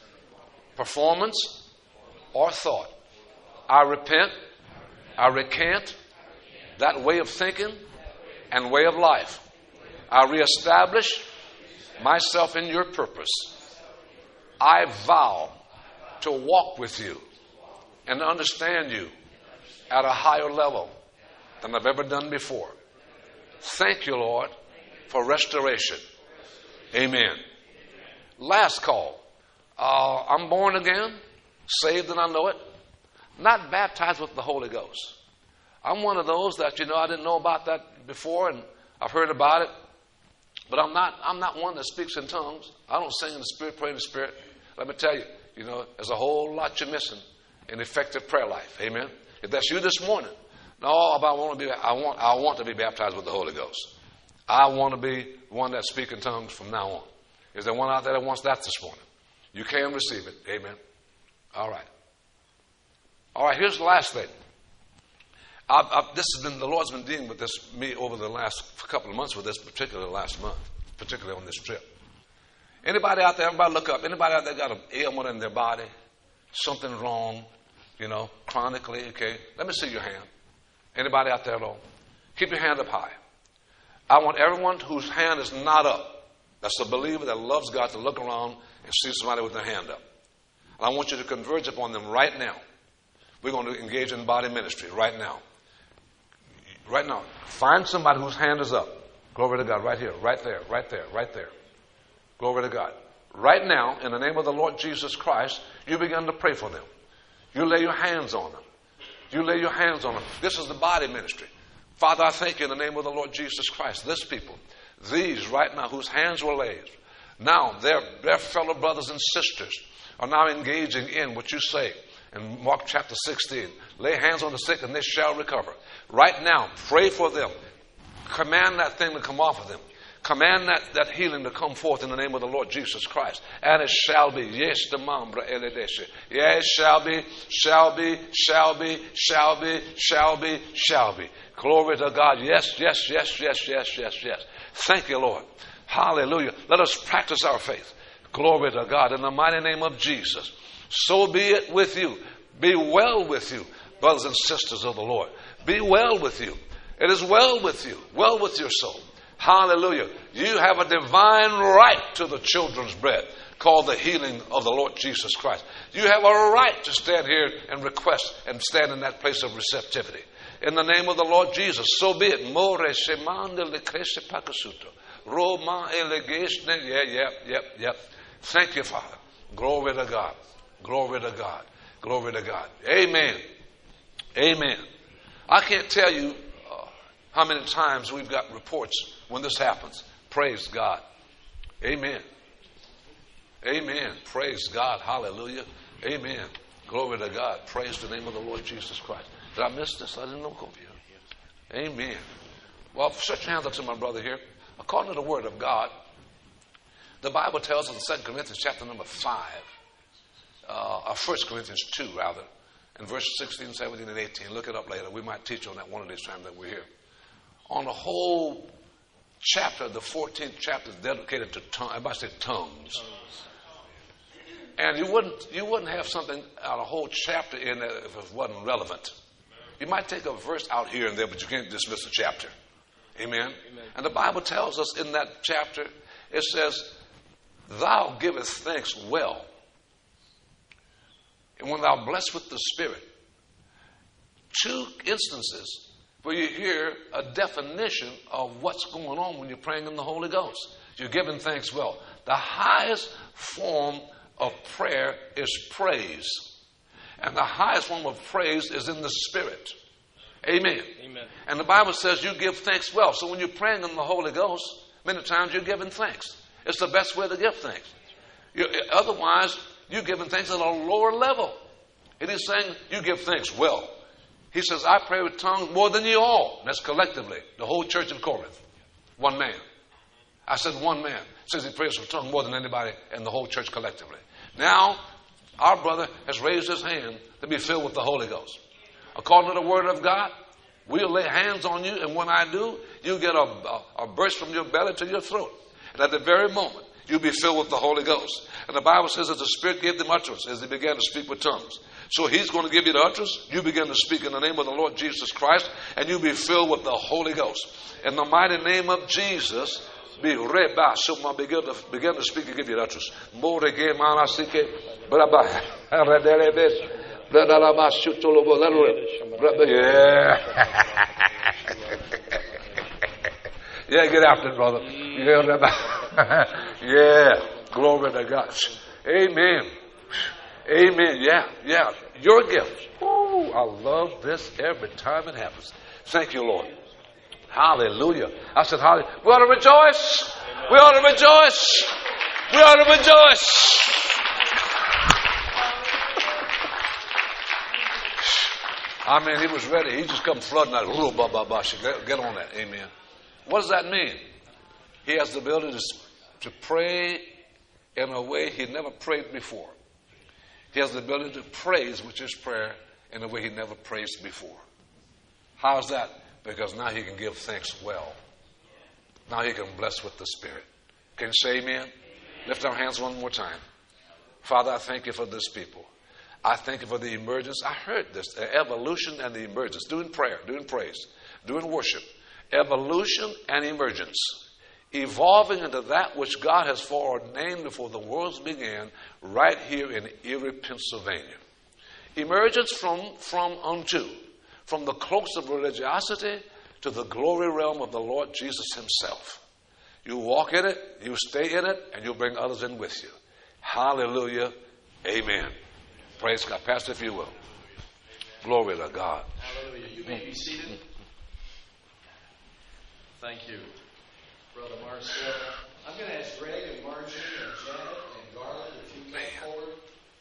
Performance or thought. I repent, I recant that way of thinking and way of life. I reestablish myself in your purpose. I vow to walk with you and understand you at a higher level than I've ever done before. Thank you, Lord, for restoration. Amen. Last call. I'm born again, saved and I know it, not baptized with the Holy Ghost. I'm one of those that, I didn't know about that before and I've heard about it. But I'm not one that speaks in tongues. I don't sing in the Spirit, pray in the Spirit. Let me tell you, there's a whole lot you're missing in effective prayer life. Amen. If that's you this morning, I want to be baptized with the Holy Ghost. I want to be one that speaks in tongues from now on. Is there one out there that wants that this morning? You can receive it. Amen. All right. All right. Here's the last thing. The Lord's been dealing with me over the last couple of months with this, particularly last month, particularly on this trip. Anybody out there, everybody look up, anybody out there got an ailment in their body, something wrong, chronically, okay? Let me see your hand. Anybody out there at all? Keep your hand up high. I want everyone whose hand is not up, that's a believer that loves God, to look around and see somebody with their hand up. And I want you to converge upon them right now. We're going to engage in body ministry right now. Right now, find somebody whose hand is up. Glory to God, right here, right there, right there, right there. Glory to God. Right now, in the name of the Lord Jesus Christ, you begin to pray for them. You lay your hands on them. You lay your hands on them. This is the body ministry. Father, I thank you in the name of the Lord Jesus Christ. This people, these right now, whose hands were laid, now they're fellow brothers and sisters are now engaging in what you say in Mark chapter 16. Lay hands on the sick and they shall recover. Right now, pray for them. Command that thing to come off of them. Command that healing to come forth in the name of the Lord Jesus Christ. And it shall be. Yes, the mambra eledeshe. Yes, shall be, shall be, shall be, shall be, shall be, shall be. Glory to God. Yes, yes, yes, yes, yes, yes, yes. Thank you, Lord. Hallelujah. Let us practice our faith. Glory to God. In the mighty name of Jesus. So be it with you. Be well with you, brothers and sisters of the Lord. Be well with you. It is well with you. Well with your soul. Hallelujah. You have a divine right to the children's bread called the healing of the Lord Jesus Christ. You have a right to stand here and request and stand in that place of receptivity. In the name of the Lord Jesus, so be it. Yep. Thank you, Father. Glory to God. Glory to God. Glory to God. Amen. Amen. I can't tell you how many times we've got reports when this happens. Praise God. Amen. Amen. Praise God. Hallelujah. Amen. Glory to God. Praise the name of the Lord Jesus Christ. Did I miss this? I didn't know. Amen. Well, shut your hands up to my brother here. According to the Word of God, the Bible tells us in 2 Corinthians chapter number 5, or 1 Corinthians 2 rather, in verses 16, 17, and 18. Look it up later. We might teach on that one of these times that we're here. On the whole chapter, the 14th chapter is dedicated to tongues. Everybody say tongues. And you wouldn't have something out a whole chapter in there if it wasn't relevant. You might take a verse out here and there, but you can't dismiss a chapter. Amen? Amen. And the Bible tells us in that chapter, it says, "Thou givest thanks well, and when thou blessed with the Spirit." Two instances where you hear a definition of what's going on when you're praying in the Holy Ghost. You're giving thanks well. The highest form of prayer is praise. And the highest form of praise is in the Spirit. Amen. Amen. And the Bible says you give thanks well. So when you're praying in the Holy Ghost, many times you're giving thanks. It's the best way to give thanks. Otherwise, you're giving thanks at a lower level. It is saying you give thanks well. He says, I pray with tongues more than you all. That's collectively. The whole church in Corinth. One man. I said one man. Says he prays with tongues more than anybody in the whole church collectively. Now, our brother has raised his hand to be filled with the Holy Ghost. According to the Word of God, we'll lay hands on you, and when I do, you get a burst from your belly to your throat. And at the very moment, you'll be filled with the Holy Ghost. And the Bible says that the Spirit gave them utterance as they began to speak with tongues. So He's going to give you the utterance. You begin to speak in the name of the Lord Jesus Christ, and you'll be filled with the Holy Ghost. In the mighty name of Jesus, begin to speak and give you the utterance. Yeah, get after it, brother. Yeah, glory to God. Amen. Amen. Yeah. Your gift. Ooh, I love this every time it happens. Thank you, Lord. Hallelujah. I said, hallelujah. We ought to rejoice. We ought to rejoice. We ought to rejoice. I mean, he was ready. He just come flooding out. Get on that. Amen. What does that mean? He has the ability to pray in a way he never prayed before. He has the ability to praise, which is prayer, in a way he never praised before. How's that? Because now he can give thanks well. Now he can bless with the Spirit. Can you say amen? Amen? Lift our hands one more time. Father, I thank you for this people. I thank you for the emergence. I heard this, the evolution and the emergence. Doing prayer, doing praise, doing worship. Evolution and emergence. Evolving into that which God has foreordained before the worlds began right here in Erie, Pennsylvania. Emergence from the cloaks of religiosity to the glory realm of the Lord Jesus Himself. You walk in it, you stay in it, and you'll bring others in with you. Hallelujah. Amen. Praise God. Pastor, if you will. Glory to God. Hallelujah. You may be seated. Thank you, Brother Marcel. I'm going to ask Greg and Margie and Janet and Garland if you come forward.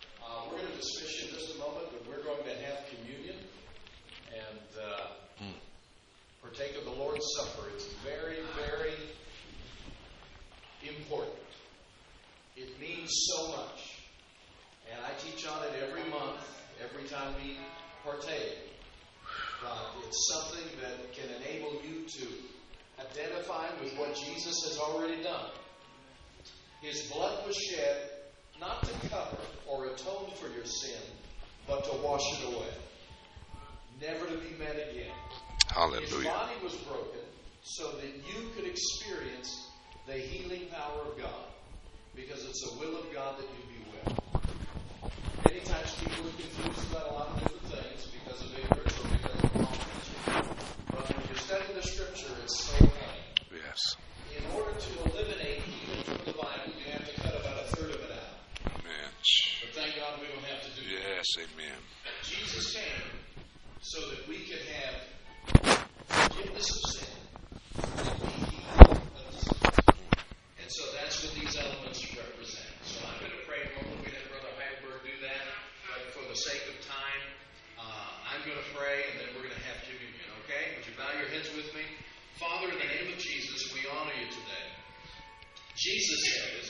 to dismiss you in just a moment, but we're going to have communion and partake of the Lord's Supper. It's very, very important. It means so much. And I teach on it every month, every time we partake. But it's something that can enable you to identify with what Jesus has already done. His blood was shed not to cover or atone for your sin, but to wash it away. Never to be met again. Hallelujah. His body was broken so that you could experience the healing power of God, because it's the will of God that you be well. Many times people are confused about a lot of different things because of ignorance or because of wrong teaching. But when you study the Scripture, it's so plain. Yes. In order to eliminate healing from the Bible, you have to cut about a third of it out. Amen. But thank God we don't have to do that. Yes, amen. Jesus came so that we could have forgiveness of sin and be healed of disease. And so that's what these elements represent. So I'm going to pray. Normally we let Brother Heidelberg do that, but for the sake of time, I'm going to pray, and then we're going to have communion, okay? Would you bow your heads with me? Father, in the name of Jesus, we honor you today. Jesus said,